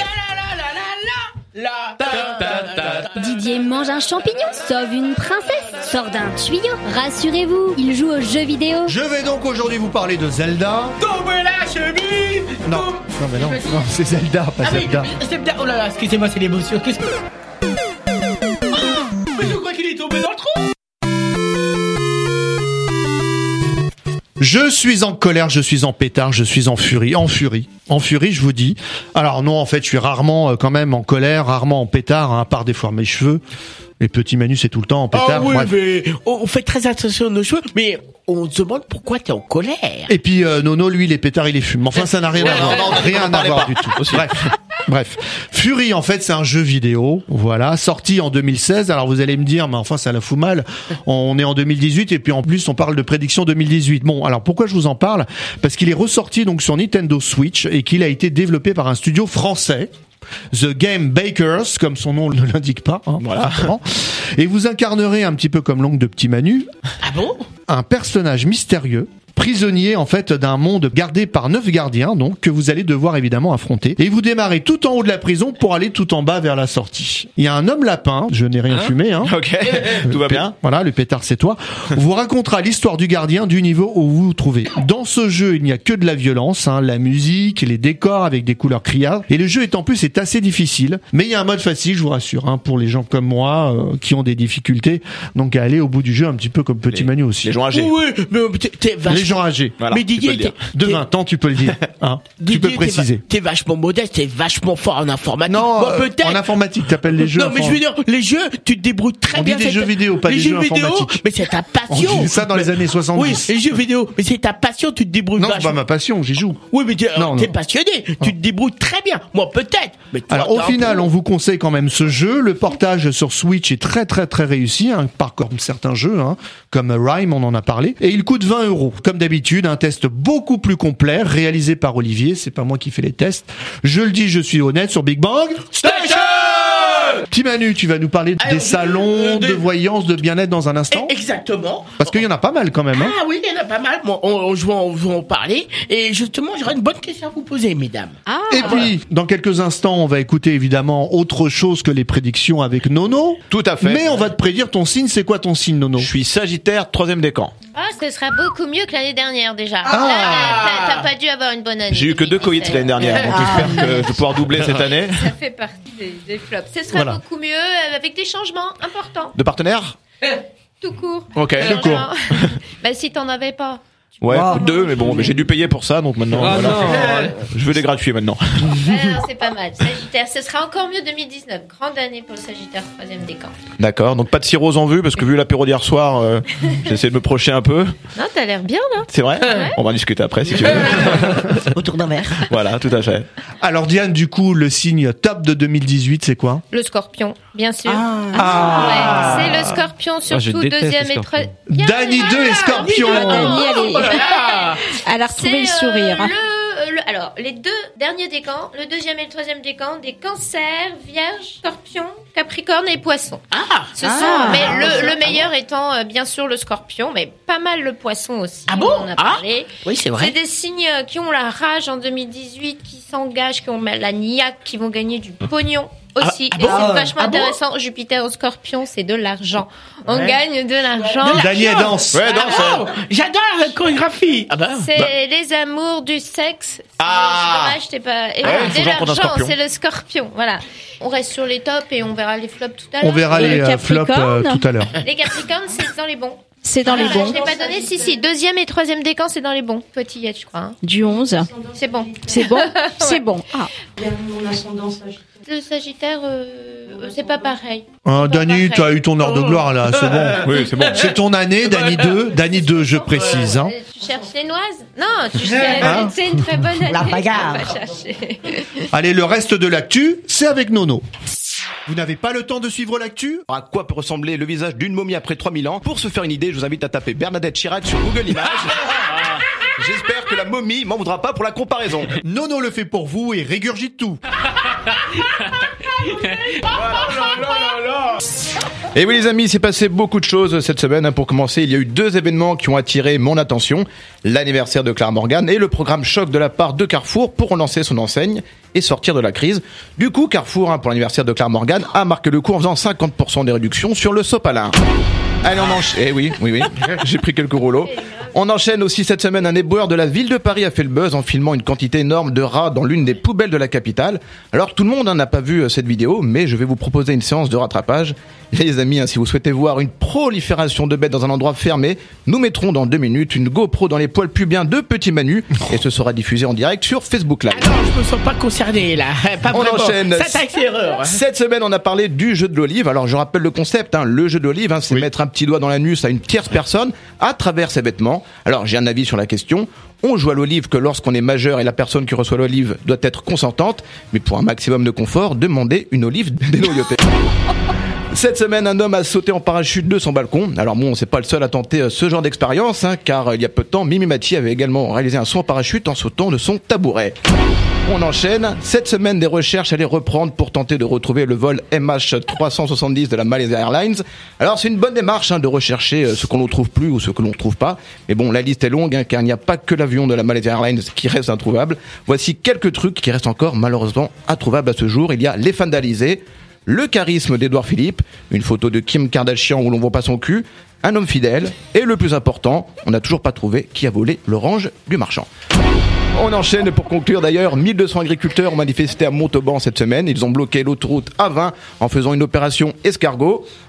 Didier mange un champignon, sauve une princesse, sort d'un tuyau. Rassurez-vous, il joue aux jeux vidéo. Je vais donc aujourd'hui vous parler de Zelda. Tombe la chemise. Non, non mais non, non c'est Zelda, pas ah Zelda. Oui, Zelda. Oh là là, excusez-moi, c'est l'émotion. Qu'est-ce que... Oh, mais je crois qu'il est tombé dans le trou. Je suis en colère, je suis en pétard, je suis en furie, en furie, en furie, je vous dis. Alors non, en fait, je suis rarement euh, quand même en colère, rarement en pétard, hein, à part des fois mes cheveux. Les petits Manu, c'est tout le temps en pétard. Ah oui, bref. mais on fait très attention à nos cheveux, mais on se demande pourquoi t'es en colère. Et puis euh, Nono, lui, les pétards, il les fume. Enfin, ça n'a rien Ouais, à voir, non, non, rien on à voir pas. du tout. Aussi. Bref, bref. Fury, en fait, c'est un jeu vidéo, voilà, sorti en deux mille seize. Alors vous allez me dire, mais enfin, ça la fout mal. On est en deux mille dix-huit et puis en plus, on parle de prédiction deux mille dix-huit. Bon, alors pourquoi je vous en parle? Parce qu'il est ressorti donc sur Nintendo Switch et qu'il a été développé par un studio français. The Game Bakers, comme son nom ne l'indique pas. Hein, voilà. Et vous incarnerez un petit peu comme l'oncle de Petit Manu. Ah bon? Un personnage mystérieux, prisonnier en fait d'un monde gardé par neuf gardiens, donc que vous allez devoir évidemment affronter. Et vous démarrez tout en haut de la prison pour aller tout en bas vers la sortie. Il y a un homme lapin, je n'ai rien Hein fumé, hein. Ok, tout va bien. Voilà, le pétard c'est toi. Vous racontera l'histoire du gardien du niveau où vous vous trouvez. Dans ce jeu, il n'y a que de la violence, hein, la musique, les décors avec des couleurs criardes. Et le jeu est en plus est assez difficile, mais il y a un mode facile, je vous rassure, hein, pour les gens comme moi euh, qui ont des difficultés. Donc à aller au bout du jeu un petit peu comme Petit Les- Manu aussi. Les gens âgés. Oui, mais t'es, t'es vachement gens âgés. Voilà, Mais tu peux Didier, le dire. t'es- De vingt ans, tu peux le dire. Hein. Tu Didier, peux t'es préciser. va- T'es vachement modeste, t'es vachement fort en informatique. Non, Bon, euh, peut-être. en informatique, t'appelles les jeux. Non, mais info- je veux dire, les jeux, tu te débrouilles très On dit bien. des c'est jeux ta- vidéo, pas les des jeux jeux vidéo, informatiques. mais c'est ta On passion. disait ça dans les années soixante-dix. Oui, les jeux vidéo, mais c'est ta passion, tu te débrouilles Non, c'est vachement. pas ma passion, j'y joue. Oui, mais t'es Non, t'es non. passionné, tu te débrouilles très bien. Moi, peut-être. Mais toi, Alors au t'es un final, peu- on vous conseille quand même ce jeu. Le portage sur Switch est très très très réussi, hein, par comme certains jeux, hein, comme Rime, on en a parlé. Et il coûte vingt euros. Comme d'habitude, un test beaucoup plus complet, réalisé par Olivier. C'est pas moi qui fais les tests. Je le dis, je suis honnête sur Big Bang Station. Petit Manu, tu vas nous parler Alors, des salons euh, de- de voyance, de bien-être dans un instant. Exactement. Parce qu'il y en a pas mal quand même. Hein. Ah oui, il y en a pas mal. Bon, on, on, je vais en, je vais en parler. Et justement, j'aurais une bonne question à vous poser, mesdames. Ah, Et puis, dans quelques instants, on va écouter évidemment autre chose que les prédictions avec Nono. Tout à fait. Mais on va te prédire ton signe. C'est quoi ton signe, Nono? Je suis Sagittaire, troisième décan. Ah, ce sera beaucoup mieux que l'année dernière déjà. Ah. Là, t'as- t'as pas dû avoir une bonne année. J'ai eu que deux coïts l'année dernière, donc j'espère que je vais pouvoir doubler cette année. Ça fait partie des, des flops. Ce sera Voilà. beaucoup mieux euh, avec des changements importants. De partenaires? Tout court. Ok, Des tout court. changements. Bah si t'en avais pas. Ouais, Wow. deux, mais bon, mais j'ai dû payer pour ça, donc maintenant, Ah voilà. non. Je veux des gratuits maintenant. Alors, c'est pas mal. Sagittaire, ce sera encore mieux deux mille dix-neuf. Grande année pour le Sagittaire, troisième décan. D'accord, donc pas de cirrhose en vue, parce que vu l'apéro d'hier soir, euh, j'ai essayé de me projeter un peu. Non, t'as l'air bien là. C'est vrai? On va en discuter après, si tu veux. Autour d'un verre. Voilà, tout à fait. Alors Diane, du coup, le signe top de deux mille dixhuit, c'est quoi? Le Scorpion, bien sûr. Ah. Ouais, c'est le Scorpion Ah, je surtout déteste deuxième les et scorpions. troisième. Dany deux et Scorpion. Dany, elle, est- elle a retrouvé le C'est, euh, sourire. le- le- alors, les deux derniers décans, le deuxième et le troisième décan, des cancers, vierge, scorpion, capricorne et poisson. Ah. Ce Ah. sont, mais le, le meilleur étant euh, bien sûr le scorpion, mais pas mal le poisson aussi. Ah bon? On en a Ah. parlé. Oui, c'est C'est vrai. des signes euh, qui ont la rage en deux mille dix-huit, qui s'engagent, qui ont la niaque, qui vont gagner du pognon aussi. Ah, ah et bon? c'est vachement Ah bon? intéressant. Jupiter au scorpion, c'est de l'argent. On Ouais. gagne de l'argent. Dany, elle danse. Ouais, danse. Oh, j'adore la chorégraphie. Ah bah. C'est les amours du sexe. C'est Ah. dommage, t'es pas. Et Ouais, de faut que j'en prenne un l'argent, scorpion. c'est le scorpion. Voilà. On reste sur les tops et on verra les flops tout à l'heure. On verra Et les le euh, flops euh, Capricorne tout à l'heure. Les Capricornes, c'est dans les bons. C'est dans les Voilà, bons. Je l'ai pas donné. Si, si. Deuxième et troisième décan, c'est dans les bons. Petit je crois. Hein. Du onze. C'est bon. C'est bon? C'est bon. Ah. Le Sagittaire, euh, c'est pas pareil. Hein, C'est pas Dany, pareil. t'as eu ton heure de gloire là, c'est bon. Oui, c'est bon. C'est ton année, Dany deux. Dany deux, je précise. Hein. Euh, Tu cherches les noises? Non, tu cherches. Hein C'est une très bonne année. La bagarre. Tu vas pas chercher. Allez, le reste de l'actu, c'est avec Nono. Vous n'avez pas le temps de suivre l'actu? À quoi peut ressembler le visage d'une momie après trois mille ans? Pour se faire une idée, je vous invite à taper Bernadette Chirac sur Google Images. J'espère que la momie m'en voudra pas pour la comparaison. Nono le fait pour vous et régurgite tout. Et oui les amis, il s'est passé beaucoup de choses cette semaine. hein. Pour commencer, il y a eu deux événements qui ont attiré mon attention. L'anniversaire de Clara Morgan et le programme choc de la part de Carrefour pour relancer son enseigne et sortir de la crise. Du coup, Carrefour, hein, pour l'anniversaire de Clara Morgan, a marqué le coup en faisant cinquante pour cent des réductions sur le sopalin. Allez, on enchaîne. Eh oui, oui, oui. J'ai pris quelques rouleaux. On enchaîne aussi cette semaine. Un éboueur de la ville de Paris a fait le buzz en filmant une quantité énorme de rats dans l'une des poubelles de la capitale. Alors tout le monde hein, n'a pas vu euh, cette vidéo, mais je vais vous proposer une séance de rattrapage. Les amis, hein, si vous souhaitez voir une prolifération de bêtes dans un endroit fermé, nous mettrons dans deux minutes une GoPro dans les poils pubiens de Petit Manu et ce sera diffusé en direct sur Facebook Live. Ah non, je me sens pas concerné là. Pas On vraiment. enchaîne. Ça taxe erreur. hein. Cette semaine, on a parlé du jeu de l'olive. Alors, je rappelle le concept. Hein. Le jeu de l'olive, hein, c'est mettre un petit doigt dans l'anus à une tierce personne à travers ses vêtements. Alors, j'ai un avis sur la question. On joue à l'olive que lorsqu'on est majeur et la personne qui reçoit l'olive doit être consentante. Mais pour un maximum de confort, demandez une olive dénoyautée. Cette semaine, un homme a sauté en parachute de son balcon. Alors bon, c'est pas le seul à tenter euh, ce genre d'expérience, hein, car euh, il y a peu de temps, Mimi Mati avait également réalisé un saut en parachute en sautant de son tabouret. On enchaîne. Cette semaine, des recherches allaient reprendre pour tenter de retrouver le vol M H trois cent soixante-dix de la Malaysia Airlines. Alors c'est une bonne démarche hein, de rechercher euh, ce qu'on ne trouve plus ou ce que l'on ne trouve pas. Mais bon, la liste est longue, hein, car il n'y a pas que l'avion de la Malaysia Airlines qui reste introuvable. Voici quelques trucs qui restent encore malheureusement introuvables à ce jour. Il y a les vandalisés, le charisme d'Edouard Philippe, une photo de Kim Kardashian où l'on voit pas son cul, un homme fidèle, et le plus important, on n'a toujours pas trouvé qui a volé l'orange du marchand. On enchaîne pour conclure d'ailleurs, mille deux cents agriculteurs ont manifesté à Montauban cette semaine, ils ont bloqué l'autoroute A vingt en faisant une opération escargot.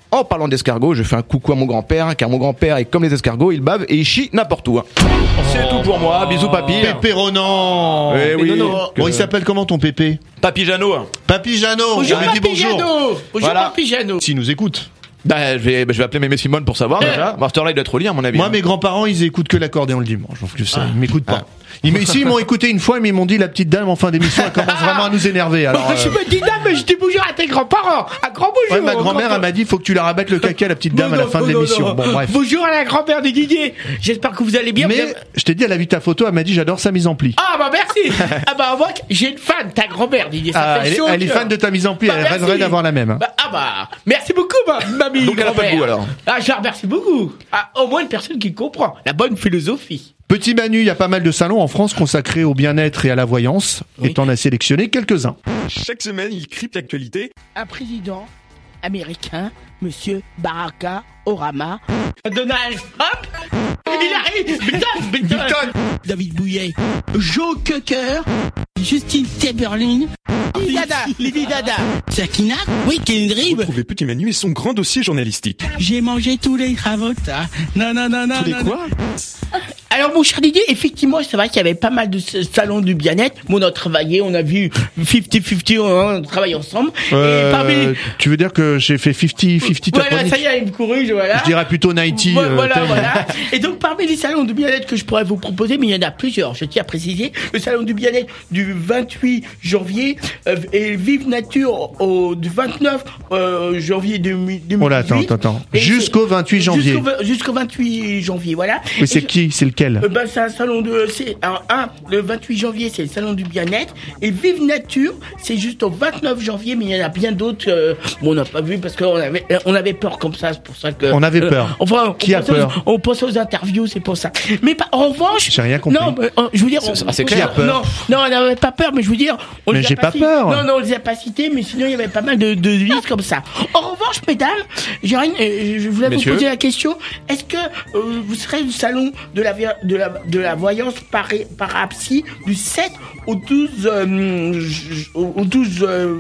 En parlant d'escargots, je fais un coucou à mon grand-père, car mon grand-père est comme les escargots, il bave et il chie n'importe où. Hein. C'est tout pour moi, bisous papy. Pépé Ronan. Eh oui. Non, non. Bon, il s'appelle comment ton Pépé? Papy Jeannot. Papy Jeannot. Bonjour, on lui dit Papy bonjour. Jeannot. Bonjour, Voilà. Papy Jeannot. S'il nous écoute. Bah, je vais, bah, je vais appeler Mémé Simone pour savoir déjà. Master là, il doit être au lit à mon avis. Moi, hein. mes grands-parents, ils écoutent que l'accordéon le dimanche. Donc, ça, Ah. ils m'écoutent pas. Ah. Ils, m- si, ils m'ont écouté une fois, mais ils m'ont dit la petite dame en fin d'émission, elle commence vraiment à nous énerver. Alors, Je euh, me dis, dame, mais je dis bonjour à tes grands-parents. Un grand bonjour. ouais, ma au grand-mère, grand- elle m'a dit, faut que tu la rabattes le caca à la petite dame Non, à la non, fin de non, l'émission. non. Bon, bref. Bonjour à la grand-mère de Didier. J'espère que vous allez bien. Vous Mais avez- je t'ai dit, elle a vu ta photo, elle m'a dit, j'adore sa mise en pli. Ah, bah merci. Ah, bah, on voit que j'ai une fan, ta grand-mère, Didier. Ça Ah, fait elle, est, chaud au elle est cœur. fan de ta mise en pli, Bah, elle merci. rêverait d'avoir la même. Bah, ah bah, merci beaucoup, ma, mamie. Donc elle a pas de grand-mère. goût, alors. Ah, je la remercie beaucoup. Ah, au moins une personne qui comprend la bonne philosophie. Petit Manu, il y a pas mal de salons en France consacrés au bien-être et à la voyance, et t'en as sélectionné quelques-uns. Chaque semaine, il crypte l'actualité. Un président américain, Monsieur Barack Obama, Donald Trump, il arrive, Biden, Biden, David Bouillet, Joe Cocker, Justine Timberlake, Lady Dada, Lady Dada, Sakina, oui, Kendrick. Retrouvez Petit Manu et son grand dossier journalistique. J'ai mangé tous les ravotas. Non, non, non, non. Tous les non, quoi non. Alors, mon cher Didier, effectivement, c'est vrai qu'il y avait pas mal de s- salons du bien-être. Bon, on a travaillé, on a vu cinquante cinquante, on travaille ensemble. Euh, Et parmi les... Tu veux dire que j'ai fait cinquante cinquante ta Voilà, chronique? ça y est, une courue, voilà. Je dirais plutôt quatre-vingt-dix. Voilà, euh, voilà, thème. voilà. Et donc, parmi les salons du bien-être que je pourrais vous proposer, mais il y en a plusieurs, je tiens à préciser, le salon du bien-être du vingt-huit janvier euh, et Vive Nature au, du vingt-neuf euh, janvier deux mille dix-huit. Oh là, attends, attends, attends. Et Jusqu'au vingt-huit janvier. Jusqu'au, vingt- jusqu'au vingt-huit janvier, voilà. Oui, c'est Et- qui? C'est lequel? euh, ben, c'est un salon de, c'est un, un, le vingt-huit janvier, c'est le salon du bien-être. Et Vive Nature, c'est juste au vingt-neuf janvier, mais il y en a bien d'autres, euh, bon, on n'a pas vu parce qu'on avait, on avait peur comme ça, c'est pour ça que. On avait euh, peur. enfin, Qui on a pense aux- peur? On pense aux interviews, c'est pour ça. Mais pas, en revanche. J'ai rien compris. Non, mais, euh, je veux dire. C'est- on- c'est on- clair. Non, non, non, on n'avait pas peur, mais je veux dire. On Mais les a j'ai pas cités. peur. Non, non, on les a pas cités, mais sinon il y avait pas mal de, de listes comme ça. En revanche, mesdames, j'ai rien, euh, je voulais Messieurs. vous poser la question. Est-ce que euh, vous serez du salon de la, vi- de la, de la voyance paré- parapsy du sept au douze, euh, j- au au douze, euh,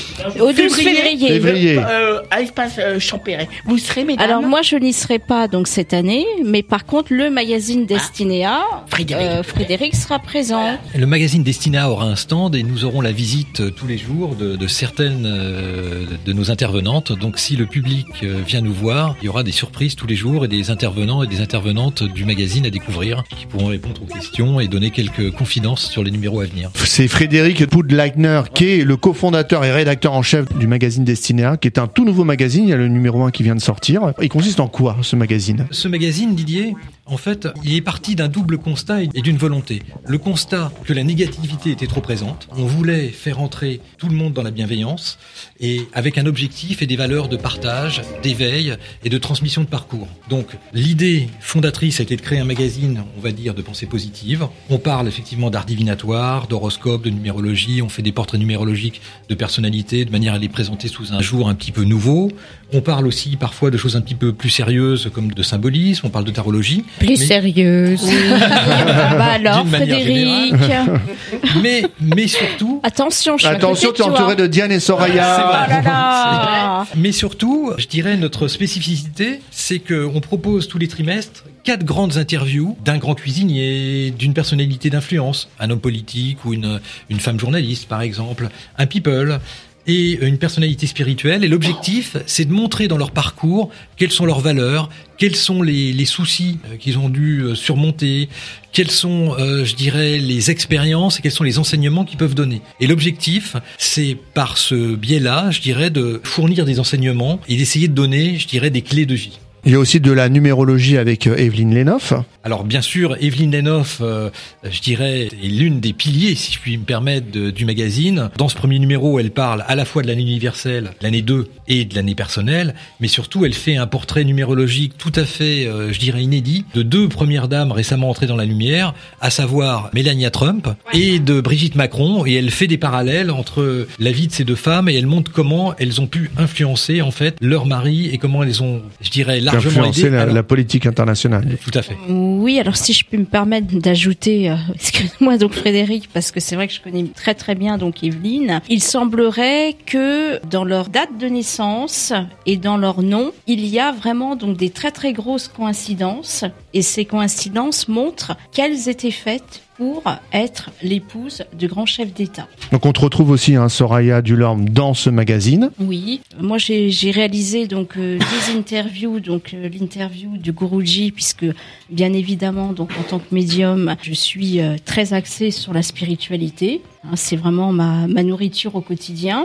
Au douze février. Février. euh, à l'espace euh, Champéret. Vous serez, mesdames? Alors moi je n'y serai pas donc cette année, mais par contre le magazine Destinéa, Frédéric. euh, Frédéric sera présent. Le magazine Destina aura un stand et nous aurons la visite euh, tous les jours de, de certaines euh, de nos intervenantes. Donc si le public euh, vient nous voir, il y aura des surprises tous les jours et des intervenants et des intervenantes du magazine à découvrir qui pourront répondre aux questions et donner quelques confidences sur les numéros à venir. C'est Frédéric Poudleitner qui est le cofondateur et rédacteur en chef du magazine Destinéa, qui est un tout nouveau magazine. Il y a le numéro un qui vient de sortir. Il consiste en quoi, ce magazine? Ce magazine, Didier, en fait, il est parti d'un double constat et d'une volonté. Le constat que la négativité était trop présente. On voulait faire entrer tout le monde dans la bienveillance et avec un objectif et des valeurs de partage, d'éveil et de transmission de parcours. Donc, l'idée fondatrice a été de créer un magazine, on va dire, de pensée positive. On parle effectivement d'art divinatoire, d'horoscope, de numérologie. On fait des portraits numérologiques de personnalités de manière à les présenter sous un jour un petit peu nouveau. On parle aussi parfois de choses un petit peu plus sérieuses comme de symbolisme. On parle de tarologie. Plus Mais- sérieuse. Bah alors D'une manière Frédéric. mais, mais surtout, Attention, je suis à Attention, côté tu es de toi. entouré de Diane et Soraya. C'est vrai. Oh là là. mais surtout, je dirais notre spécificité, c'est qu'on propose tous les trimestres quatre grandes interviews d'un grand cuisinier, d'une personnalité d'influence, un homme politique ou une, une femme journaliste par exemple, un people et une personnalité spirituelle. Et l'objectif, c'est de montrer dans leur parcours quelles sont leurs valeurs, quels sont les, les soucis euh, qu'ils ont dû euh, surmonter, quelles sont, euh, je dirais, les expériences et quels sont les enseignements qu'ils peuvent donner. Et l'objectif, c'est par ce biais-là, je dirais, de fournir des enseignements et d'essayer de donner, je dirais, des clés de vie. Il y a aussi de la numérologie avec euh, Evelyne Lenoff. Alors bien sûr, Evelyne Lenoff, euh, je dirais, est l'une des piliers, si je puis me permettre, de- du magazine. Dans ce premier numéro, elle parle à la fois de l'année universelle, l'année deux, et de l'année personnelle, mais surtout, elle fait un portrait numérologique tout à fait, euh, je dirais, inédit, de deux premières dames récemment entrées dans la lumière, à savoir Melania Trump et de Brigitte Macron, et elle fait des parallèles entre la vie de ces deux femmes, et elle montre comment elles ont pu influencer, en fait, leur mari, et comment elles ont, je dirais, largement influencer aidé. la, Alors, la politique internationale. tout à fait. Oui, alors si je peux me permettre d'ajouter, euh, excuse-moi donc Frédéric, parce que c'est vrai que je connais très très bien donc Evelyne. Il semblerait que dans leur date de naissance et dans leur nom, il y a vraiment donc des très très grosses coïncidences, et ces coïncidences montrent qu'elles étaient faites pour être l'épouse du grand chef d'État. Donc on te retrouve aussi, hein, Soraya Dulorme, dans ce magazine. Oui, moi j'ai j'ai réalisé donc euh, des interviews, donc euh, l'interview du Guruji, puisque bien évidemment donc en tant que médium, je suis euh, très axée sur la spiritualité. Hein, c'est vraiment ma ma nourriture au quotidien.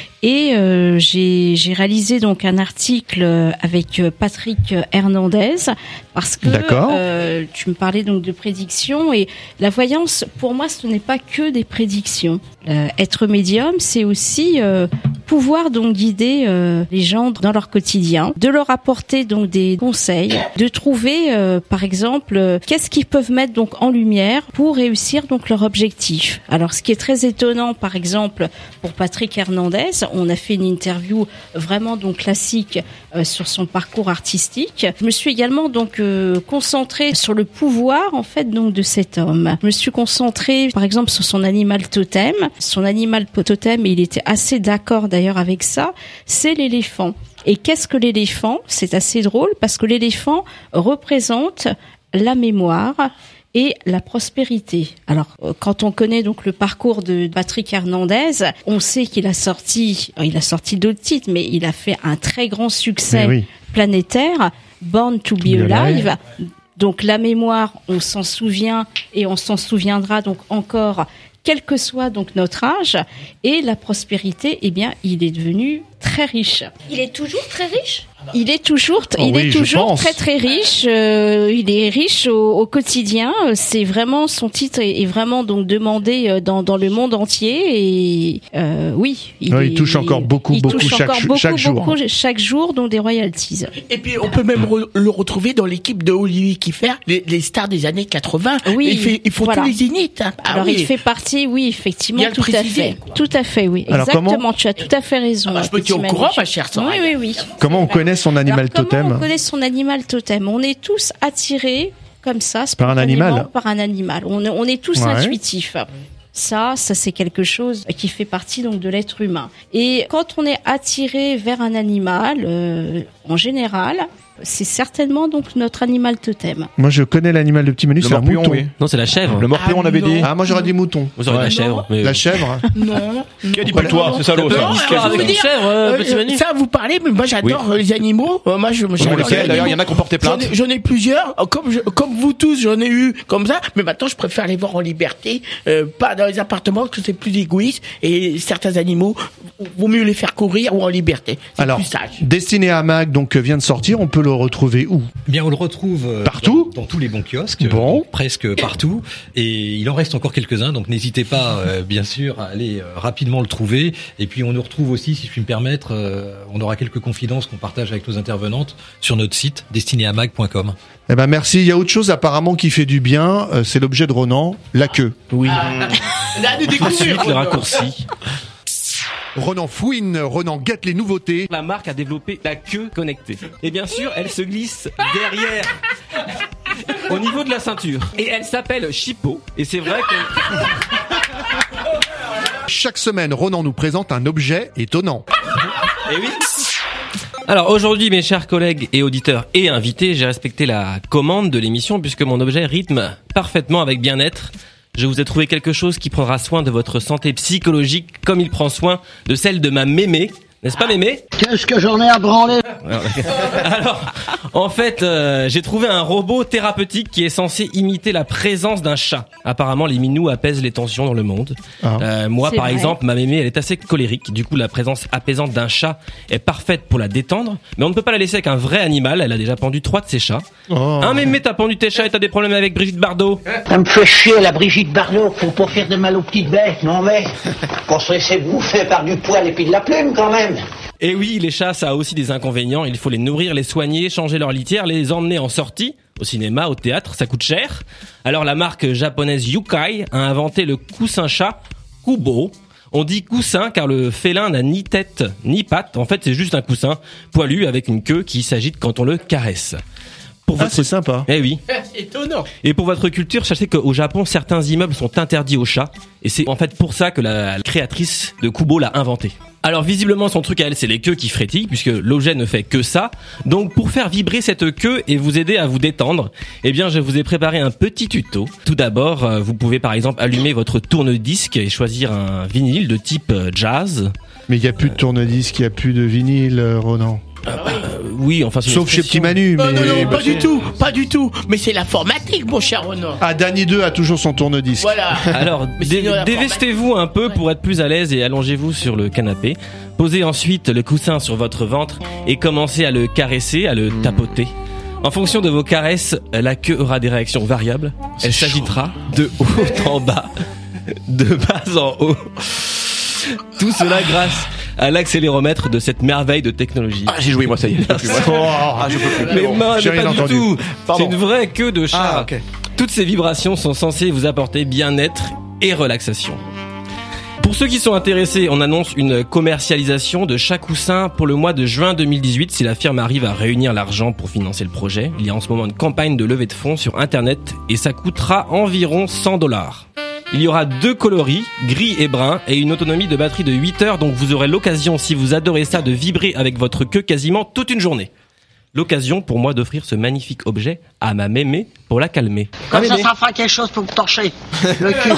Et euh, j'ai j'ai réalisé donc un article avec Patrick Hernandez, parce que euh, tu me parlais donc de prédictions, et la voyance pour moi ce n'est pas que des prédictions. Euh, être médium, c'est aussi euh, pouvoir donc guider euh, les gens dans leur quotidien, de leur apporter donc des conseils, de trouver euh, par exemple euh, qu'est-ce qu'ils peuvent mettre donc en lumière pour réussir donc leur objectif. Alors ce qui est très étonnant par exemple pour Patrick Hernandez, on a fait une interview vraiment donc classique euh, sur son parcours artistique. Je me suis également donc euh, concentrée sur le pouvoir en fait donc de cet homme. Je me suis concentrée par exemple sur son animal totem. Son animal totem, et il était assez d'accord d'ailleurs avec ça, c'est l'éléphant. Et qu'est-ce que l'éléphant ? C'est assez drôle parce que l'éléphant représente la mémoire et la prospérité. Alors, quand on connaît donc le parcours de Patrick Hernandez, on sait qu'il a sorti, il a sorti d'autres titres, mais il a fait un très grand succès oui. planétaire, Born to be Alive. Donc la mémoire, on s'en souvient et on s'en souviendra donc encore, quel que soit donc notre âge. Et la prospérité, eh bien, il est devenu très riche. Il est toujours très riche ? Il est toujours, oh il oui, est toujours pense. très très riche. Euh, il est riche au, au quotidien. C'est vraiment son titre est, est vraiment donc demandé dans dans le monde entier. Et euh, oui, il, ouais, est, il touche encore beaucoup, il beaucoup touche chaque, encore beaucoup, chaque jour. Beaucoup, chaque jour, donc des royalties. Et puis on peut même re- le retrouver dans l'équipe de Olivier Kiffer, les, les stars des années quatre-vingts. Oui, il fait, ils font voilà. tous les zéniths. Hein. Alors ah, oui. il fait partie, oui, effectivement, Bien tout à fait, quoi. tout à fait, oui, Alors, exactement. comment... Tu as tout à fait raison. Ah bah, je me tiens au courant, ma chère Soraya. Oui, oui, oui. Comment on connaît son animal Alors, totem? Comment on connaît son animal totem? On est tous attirés comme ça, par un animal. Par un animal. On, on est tous ouais. intuitifs. Ça, ça c'est quelque chose qui fait partie donc de l'être humain. Et quand on est attiré vers un animal, euh, en général, c'est certainement donc notre animal totem. Moi, je connais l'animal de petit menu, c'est un mouton. Oui. Non, c'est la chèvre. Le morpion, Ah, on avait non. dit. Ah, moi j'aurais dit mouton. Vous aurez Ouais. la chèvre. Mais... La chèvre. Non. Qui a dit pas toi, c'est salaud ça. Non, Qu'est-ce alors, avec je veux une dire, chèvre, euh, euh, petit Manu ça vous parlez, mais moi j'adore Oui. les animaux. Euh, moi, je, moi, Bon, j'adore lesquels, les d'ailleurs, il y en a animaux. qui ont porté J'en plainte. ai, j'en ai plusieurs, euh, comme, je, comme vous tous, j'en ai eu comme ça, mais maintenant je préfère les voir en liberté, euh, pas dans les appartements, parce que c'est plus égoïste, et certains animaux, vaut mieux les faire courir ou en liberté. C'est Alors, plus sage. Destiné à Mac, donc vient de sortir, on peut le retrouver où? Eh bien, on le retrouve euh, Partout dans, dans tous les bons kiosques, Bon. euh, presque partout, et il en reste encore quelques-uns, donc n'hésitez pas, euh, bien sûr, à aller euh, rapidement le trouver. Et puis on nous retrouve aussi, si je puis me permettre, euh, on aura quelques confidences qu'on partage avec nos intervenantes sur notre site destiné à mag point com. Eh ben merci. Il y a autre chose apparemment qui fait du bien. euh, c'est l'objet de Ronan, la queue. Oui. Là, de Tout de découvrir. suite, les raccourcis. Ronan fouine, Ronan guette les nouveautés. La marque a développé la queue connectée. Et bien sûr, elle se glisse derrière, au niveau de la ceinture. Et elle s'appelle Chippo. Et c'est vrai que... Chaque semaine, Ronan nous présente un objet étonnant. Et oui. Alors aujourd'hui, mes chers collègues et auditeurs et invités, j'ai respecté la commande de l'émission puisque mon objet rythme parfaitement avec bien-être. Je vous ai trouvé quelque chose qui prendra soin de votre santé psychologique comme il prend soin de celle de ma mémé. N'est-ce pas, mémé? Qu'est-ce que j'en ai à branler? Alors, en fait, euh, j'ai trouvé un robot thérapeutique qui est censé imiter la présence d'un chat. Apparemment, les minous apaisent les tensions dans le monde. Ah. Euh, moi, C'est par vrai. exemple, ma mémé, elle est assez colérique. Du coup, la présence apaisante d'un chat est parfaite pour la détendre. Mais on ne peut pas la laisser avec un vrai animal. Elle a déjà pendu trois de ses chats. Oh. Un mémé, t'as pendu tes chats et t'as des problèmes avec Brigitte Bardot. Ça me fait chier, la Brigitte Bardot. Faut pas faire de mal aux petites bêtes, non mais... Qu'on se laisse bouffer par du poil et puis de la plume, quand même. Et oui, les chats, ça a aussi des inconvénients. Il faut les nourrir, les soigner, changer leur litière, les emmener en sortie. Au cinéma, au théâtre, ça coûte cher. Alors la marque japonaise Yukai a inventé le coussin chat Kubo. On dit coussin car le félin n'a ni tête ni pattes. En fait, c'est juste un coussin poilu avec une queue qui s'agite quand on le caresse. Pour Ah, votre... c'est sympa. Eh oui. C'est étonnant. Et pour votre culture, sachez qu'au Japon, certains immeubles sont interdits aux chats. Et c'est en fait pour ça que la créatrice de Kubo l'a inventé. Alors visiblement, son truc à elle, c'est les queues qui frétillent, puisque l'objet ne fait que ça. Donc pour faire vibrer cette queue et vous aider à vous détendre, eh bien je vous ai préparé un petit tuto. Tout d'abord, euh, vous pouvez par exemple allumer votre tourne-disque et choisir un vinyle de type euh, jazz. Mais il n'y a plus de tourne-disque, il n'y a plus de vinyle, euh, Ronan. Euh, euh, oui, enfin c'est une Sauf chez expression. Petit Manu. Non, mais... non, non, pas du tout, pas du tout. Mais c'est l'informatique, mon cher Renaud. Ah, Danny deux a toujours son tourne-disque. Voilà. Alors, Mais dé- sinon, la dévestez-vous un peu pour être plus à l'aise et allongez-vous sur le canapé. Posez ensuite le coussin sur votre ventre et commencez à le caresser, à le tapoter. En fonction de vos caresses, la queue aura des réactions variables. Elle s'agitera de haut en bas, de bas en haut. Tout cela grâce à l'accéléromètre de cette merveille de technologie. Ah, j'ai joué, moi, ça y est. Je peux plus, moi. Ah, je peux plus. Mais Bon, non, j'ai mais rien pas du entendu. tout. Pardon. C'est une vraie queue de chat. Ah, ok. Toutes ces vibrations sont censées vous apporter bien-être et relaxation. Pour ceux qui sont intéressés, on annonce une commercialisation de chaque coussin pour le mois de juin deux mille dix-huit si la firme arrive à réunir l'argent pour financer le projet. Il y a en ce moment une campagne de levée de fonds sur internet et ça coûtera environ cent dollars. Il y aura deux coloris, gris et brun, et une autonomie de batterie de huit heures, donc vous aurez l'occasion, si vous adorez ça, de vibrer avec votre queue quasiment toute une journée. L'occasion pour moi d'offrir ce magnifique objet à ma mémé pour la calmer. Comme ça, ça fera quelque chose pour me torcher le cul.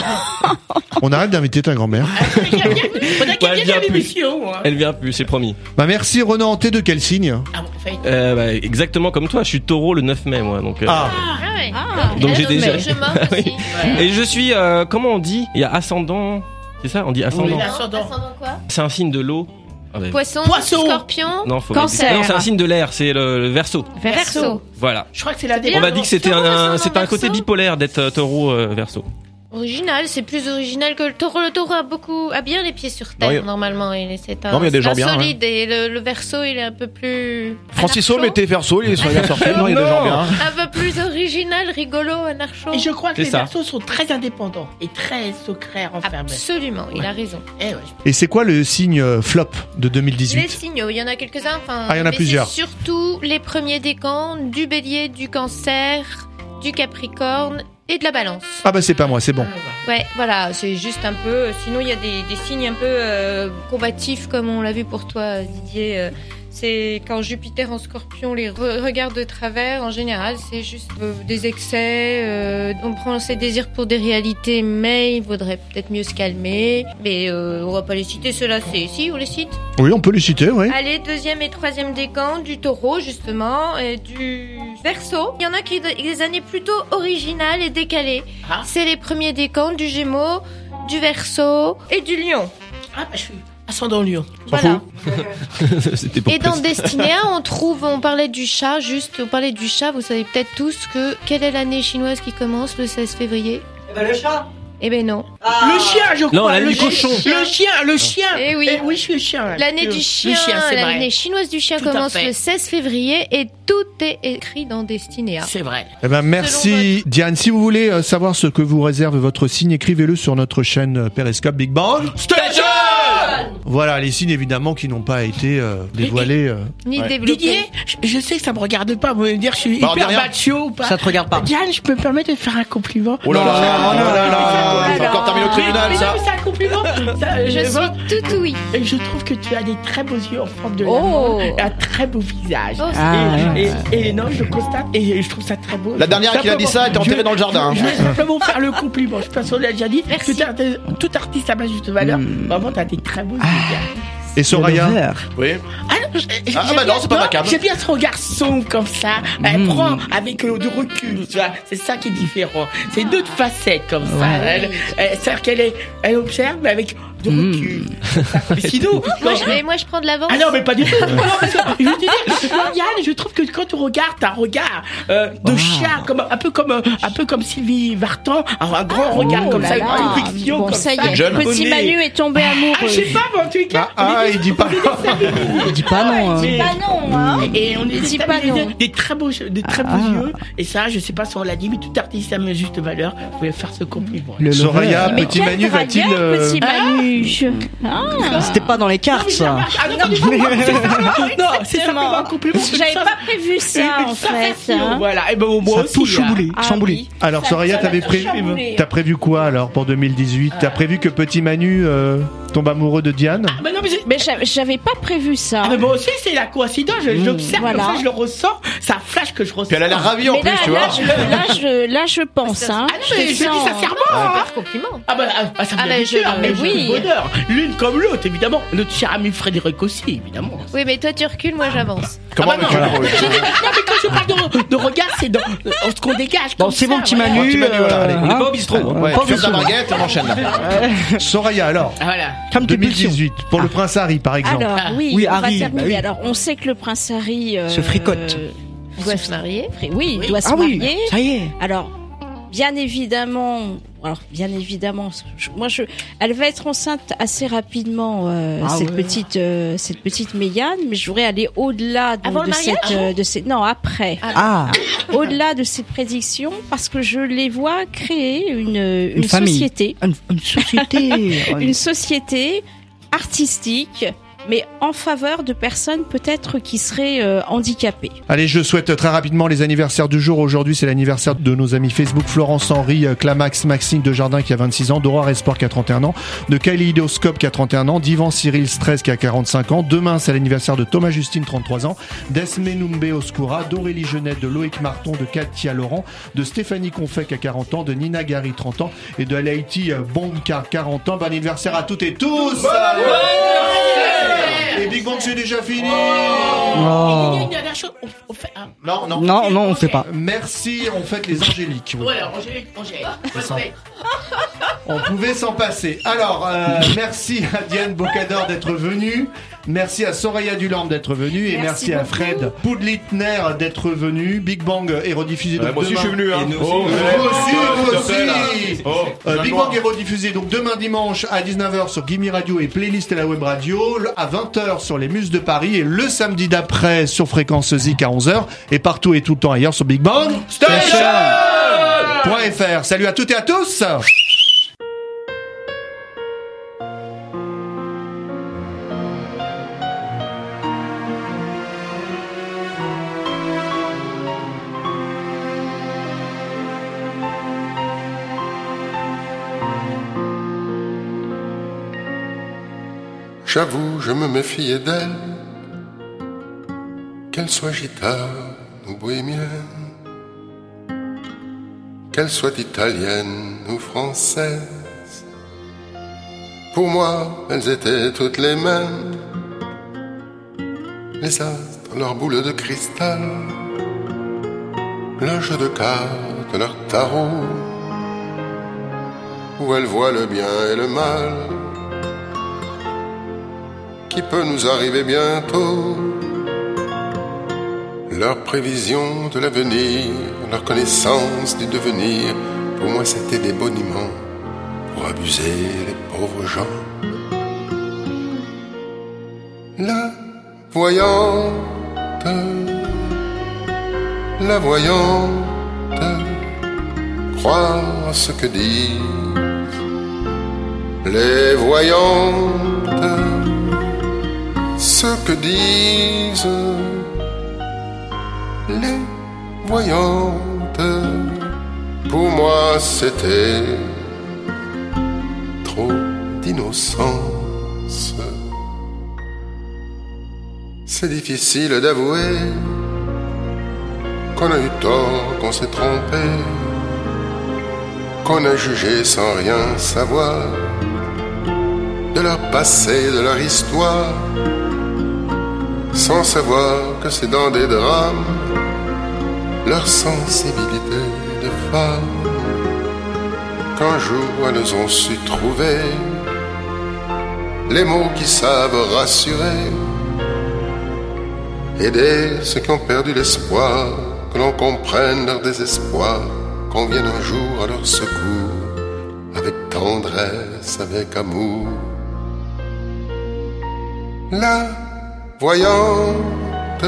On arrête d'inviter ta grand-mère. Faudrait qu'il Ouais, vienne elle vient à plus. l'émission. hein. Elle vient plus, c'est promis. Bah merci Ronan, t'es de quel signe? Ah, bon, fait- Euh, bah, exactement comme toi, je suis taureau le neuf mai moi, donc. euh, Ah, Ah ouais. Donc j'ai Ah, déjà. mais Je mords aussi. Oui. Et je suis, euh, comment on dit? Il y a ascendant. C'est ça? On dit ascendant. Oui. Ascendant quoi C'est un signe de l'eau. Ah, ouais. Poisson, Poisson. scorpion, Non, faut Cancer. Non, c'est un signe de l'air, c'est le, le Verseau. Verseau. Voilà. Je crois que c'est la bien. On m'a dit que c'était Taureau, un, ascendant c'était un côté Verseau. bipolaire d'être euh, taureau euh, Verseau. Original, c'est plus original que le taureau. Le taureau a beaucoup, a bien les pieds sur terre Non, il y a- normalement. Il est, c'est un, Non, mais il y a des c'est gens un bien, solide et le, le verso il est un peu plus. Francisco anarcho. mettait verso, il est sur la sortie. Non, il y a des gens bien. Un peu plus original, rigolo, anarcho. Et je crois que C'est les ça. versos sont très indépendants et très secrets, renfermés. Absolument, il a raison. Eh ouais. et c'est quoi le signe euh, flop de deux mille Les dix-huit? signaux, il y en a quelques-uns. Enfin, Ah, il y en a mais plusieurs. c'est surtout les premiers décans du Bélier, du Cancer, du Capricorne et de la Balance. Ah bah c'est pas moi, c'est bon. Ouais, voilà, c'est juste un peu. Sinon, il y a des, des signes un peu euh, combatifs, comme on l'a vu pour toi, Didier. euh, c'est quand Jupiter en Scorpion les re- regarde de travers. En général, c'est juste euh, des excès. euh, on prend ses désirs pour des réalités, mais il vaudrait peut-être mieux se calmer. Mais euh, on va pas les citer. Ceux-là, c'est si on les cite. Oui, on peut les citer, oui. Allez, deuxième et troisième décan du Taureau, justement, et du Verseau. Il y en a qui ont des années plutôt originales et décalées. Ah. C'est les premiers décans du Gémeaux, du Verseau et du Lion. Ah, bah, je suis ascendant lion. Voilà. C'était pour Et dans préciser. Destinéa, on trouve, on parlait du chat, juste, on parlait du chat, vous savez peut-être tous que, quelle est l'année chinoise qui commence le seize février? Eh ben le chat. Eh ben non. Le chien, je crois. Non, la le nuit chien. cochon. Le chien, le chien. Eh oui. oui, je suis le chien. là. L'année Le- du le chien, c'est vrai. l'année chinoise du chien Tout à commence fait. le seize février et tout est écrit dans Destinéa. C'est vrai. Eh ben merci Diane. Si vous voulez euh, savoir ce que vous réserve votre signe, écrivez-le sur notre chaîne euh, Periscope Big Bang Station. Voilà, les signes évidemment qui n'ont pas été euh, dévoilés. euh. Ni Ouais. développé. Didier, je, je sais que ça me regarde pas. Vous allez me dire que je suis Bah, on dit hyper rien. macho ou pas. Ça te regarde pas. Diane, je peux me permettre de faire un compliment. Oh là là, Non, oh là là là, mais il faut encore terminer au tribunal, mais ça. non, mais c'est un compliment. Ça, Je euh, bon, suis tout oui. et je trouve que tu as des très beaux yeux en forme de Oh. lamande et un très beau visage. Oh, et, c'est et, et, et non, je constate et je trouve ça très beau. La dernière qui a dit ça était enterrée Je- dans le jardin. Je vais simplement faire le compliment. Je pense qu'on l'a déjà dit. Merci. Tout, artiste, tout artiste à ma juste valeur. Vraiment, t'as des très beaux yeux. Et Soraya? Oui. Ah, non, j'ai- Ah, j'aime bah non, bien- c'est pas ma cam. J'aime bien son garçon comme ça. Elle prend avec euh, du recul, tu vois. C'est ça qui est différent. C'est deux facettes comme ça. Elle, elle- C'est-à-dire qu'elle est, elle observe mais avec du recul. Mais sinon, Moi non, je, mais moi, je prends de l'avance. ah non, mais pas du tout. Non, parce que je veux te dire, non, Yann, je trouve que quand tu regardes, t'as un regard euh, de chien, comme un peu comme euh, un peu comme Sylvie Vartan, un, un grand regard comme là ça, là. une conviction Bon, comme ça y ça. est, Jeune. petit Bonnet. Manu est tombé Ah, amoureux. je sais pas, mais en tout cas. Ah, ah, il dit pas. Il dit pas non. hein. Mais- Pas non, hein. Et on est Dis des, pas des, non. des très beaux, des très beaux Ah. yeux. Et ça, je sais pas si on l'a dit, mais tout artiste à ma juste valeur pouvait faire ce compliment. Le Soraya, lover. Mais petit quel Manu va-t-il dragueur, euh, petit Manu. Manu. Ah. C'était pas dans les cartes, ça. Ah, non, non, c'est simplement un compliment. J'avais pas prévu ça, en fait. Hein. Voilà, et ben moi Ça a aussi. tout chamboulé. Ah, chamboulé. oui. Alors, Ça- Soraya, ça t'avais va prévu, chambouler. t'as prévu quoi alors pour deux mille dix-huit? T'as prévu que petit Manu euh, tombe amoureux de Diane? Ah, mais non, mais, c'est- Mais j'avais- j'avais pas prévu ça. ah, mais moi aussi, c'est la coïncidence. Je Mmh. l'observe, Voilà. comme ça, je le ressens. Ça flash que je ressens. Puis elle a l'air ravie en Mais plus, là, tu là, vois. je, là, je, là, je pense. Hein. Ah non, mais je dis sens- sincèrement. Ah, hein. par compliment. Ah bah, ah, ah, ça me Ah, vient mais du je- cœur, mais mais oui. oui. Bonheur. L'une comme l'autre, évidemment. Notre cher ami Frédéric aussi, évidemment. Oui, mais toi tu recules, moi j'avance. Comment Ah bah veux-tu non. le Je dis- non, mais quand je parle de, de regard, c'est dans euh, ce qu'on dégage. Bon, comme c'est ça, bon, petit voilà. Manu. Petit Manu, voilà, allez. On est hein. pas au bistrot. hein. Ouais, Pas tu fermes ta au bistrot. baguette, on enchaîne là. Soraya, alors, Ah, voilà. Calme tes pulsions. deux mille dix-huit, pour le prince Harry, par exemple. Alors, oui, Oui, on Harry, va terminer. bah oui. Alors, on sait que le prince Harry euh, Se fricote. Il doit se marier. Oui, il doit se Ah oui, marier. ça y est. Alors, bien évidemment, alors bien évidemment, je- moi je, elle va être enceinte assez rapidement euh, Ah cette ouais. petite euh, cette petite Mégane, mais je voudrais aller au-delà donc, Avant le de mariage cette euh, de ces non après, Ah, au-delà de cette prédiction parce que je les vois créer une une, Une famille. société, une, une société. une société artistique. Mais en faveur de personnes peut-être qui seraient euh, handicapées. Allez, je souhaite très rapidement les anniversaires du jour. Aujourd'hui, c'est l'anniversaire de nos amis Facebook, Florence Henry, euh, Clamax, Maxime Desjardins qui a vingt-six ans, Dora Resport qui a trente et un ans, de Kaleidoscope qui a trente et un ans, d'Ivan Cyril Stress qui a quarante-cinq ans. Demain, c'est l'anniversaire de Thomas Justine, trente-trois ans, d'Esme Numbe Oscura, d'Aurélie Genet, de Loïc Marton, de Katia Laurent, de Stéphanie Confet qui a quarante ans, de Nina Gary, trente ans, et de Alaïti Bonka, quarante ans. Bon anniversaire à toutes et tous! Et Big Bang, c'est déjà fini! Il y Oh. a une dernière chose. On, on fait un. Non, non. Non, non, on fait pas. Merci, on fête les angéliques. oui. Voilà, Angélique, Angélique. ça. On pouvait s'en passer. Alors, euh, merci à Diane Bocador d'être venue. Merci à Soraya Duland d'être venue. Et merci, Merci à beaucoup. Fred Poudlitner d'être venu. Big Bang est rediffusé donc Ouais, moi aussi, demain. je suis venu, hein. Et nous Oh, aussi, ouais. vous aussi, vous S'il te plaît, là. aussi. Oh, Euh, viens Big de Bang voir. est rediffusé donc demain dimanche à dix-neuf heures sur Gimme Radio et Playlist et la Web Radio, le- à vingt heures sur les Muses de Paris et le samedi d'après sur Fréquence Zik à onze heures et partout et tout le temps ailleurs sur Big Bang Station point F R. Salut à toutes et à tous. J'avoue, je me méfiais d'elle, qu'elle soit gitane ou bohémienne, qu'elle soit italienne ou française. Pour moi, elles étaient toutes les mêmes, les astres, leurs boules de cristal, le jeu de cartes, leur tarot, où elles voient le bien et le mal qui peut nous arriver bientôt. Leurs prévisions de l'avenir, leur connaissance du devenir, pour moi c'était des boniments pour abuser les pauvres gens. La voyante, la voyante, croire à ce que disent les voyantes. Ce que disent les voyantes, pour moi c'était trop d'innocence. C'est difficile d'avouer qu'on a eu tort, qu'on s'est trompé, qu'on a jugé sans rien savoir de leur passé, de leur histoire, sans savoir que c'est dans des drames leur sensibilité de femme qu'un jour elles ont su trouver les mots qui savent rassurer, aider ceux qui ont perdu l'espoir, que l'on comprenne leur désespoir, qu'on vienne un jour à leur secours avec tendresse, avec amour. La voyante,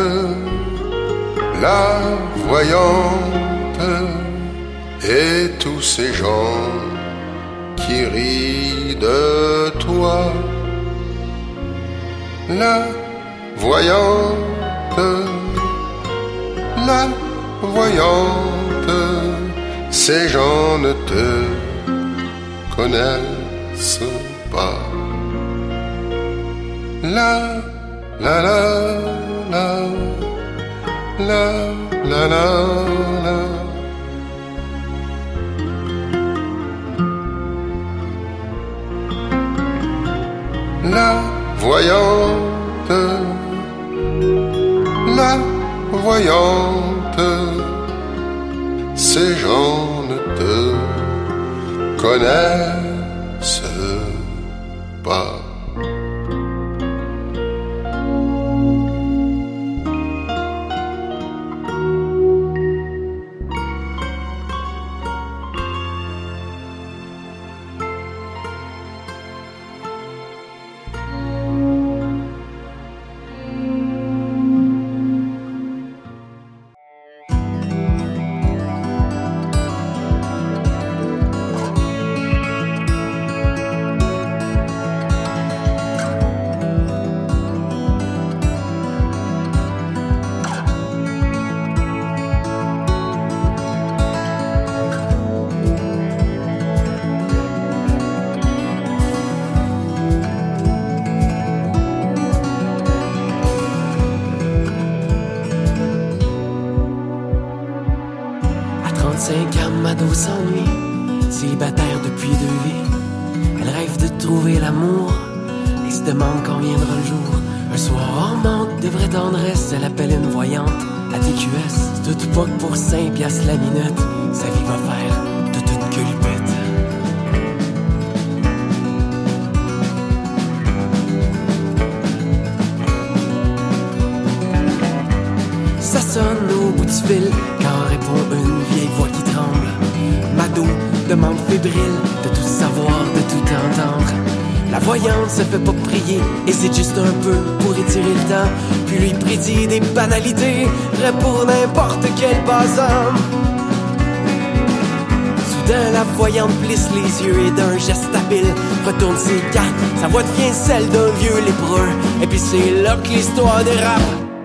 la voyante, et tous ces gens qui rit de toi. La voyante, la voyante, ces gens ne te connaissent pas. La, la, la, la, la, la, la, la. La voyante, la voyante, ces gens ne te connaissent pas. trente-cinq ans, Mado s'ennuie, célibataire depuis deux vies. Elle rêve de trouver l'amour et se demande quand viendra le jour. Un soir en manque de vraie tendresse, elle appelle une voyante à T Q S. C'est tout pas que pour cinq piastres la minute, sa vie va faire toute une culbute. Ça sonne au bout du fil quand répond une vieille voix qui tremble. Mado demande fébrile de tout savoir, de tout entendre. La voyante se fait pas prier, hésite juste un peu pour étirer le temps, puis lui prédit des banalités, prêt pour n'importe quel passant. Soudain la voyante plisse les yeux et d'un geste habile retourne ses cartes. Sa voix devient celle d'un vieux lépreux, et puis c'est là que l'histoire dérape.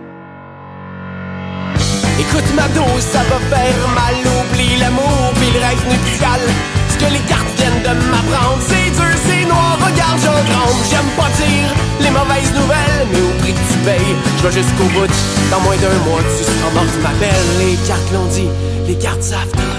Écoute Mado, ça va faire mal, oublie l'amour puis le rêve nuptial. Ce que les cartes viennent de m'apprendre, c'est dur, c'est noir, regarde j'en gronde. J'aime pas dire les mauvaises nouvelles, mais au prix que tu payes, je vais jusqu'au bout. Dans moins d'un mois, tu seras morte ma belle. Les cartes l'ont dit, les cartes savent tout.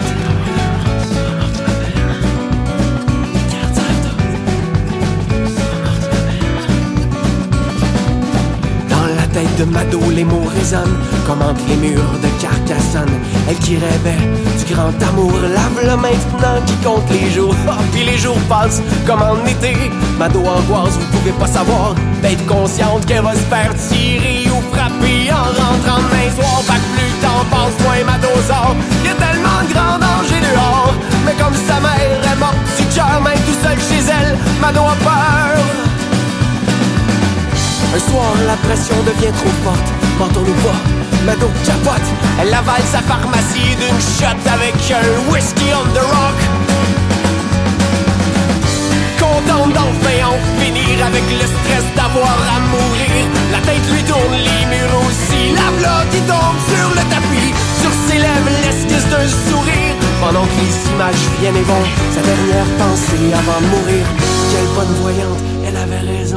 Tête de Mado, les mots résonnent comme entre les murs de Carcassonne. Elle qui rêvait du grand amour lave là maintenant qui compte les jours. Oh, puis les jours passent comme en été. Mado angoisse, vous pouvez pas savoir, d'être consciente qu'elle va se faire tirer ou frapper en rentrant demain soir. Fait que plus le temps passe, moins Mado sort. Y'a tellement de grands dangers dehors, mais comme sa mère est morte du cœur, même tout seul chez elle, Mado a peur. Un soir, la pression devient trop forte. Mentons-nous pas, Mado capote. Elle avale sa pharmacie d'une shot avec un whisky on the rock. Contente d'enfin en finir avec le stress d'avoir à mourir. La tête lui tourne, les murs aussi. La v'là qui tombe sur le tapis. Sur ses lèvres, l'esquisse d'un sourire. Pendant que les images viennent et vont, sa dernière pensée avant de mourir. Quelle bonne voyante, elle avait raison.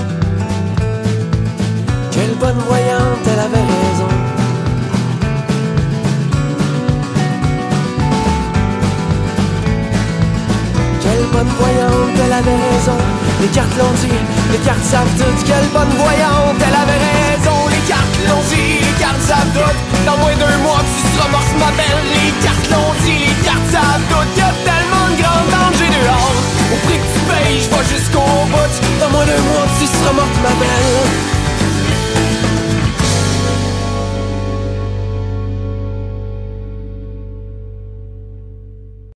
Quelle bonne voyante, elle avait raison. Quelle bonne voyante, elle avait raison. Les cartes l'ont dit, les cartes savent toutes. Quelle bonne voyante, elle avait raison. Les cartes l'ont dit, les cartes savent toutes. Dans moins d'un mois, tu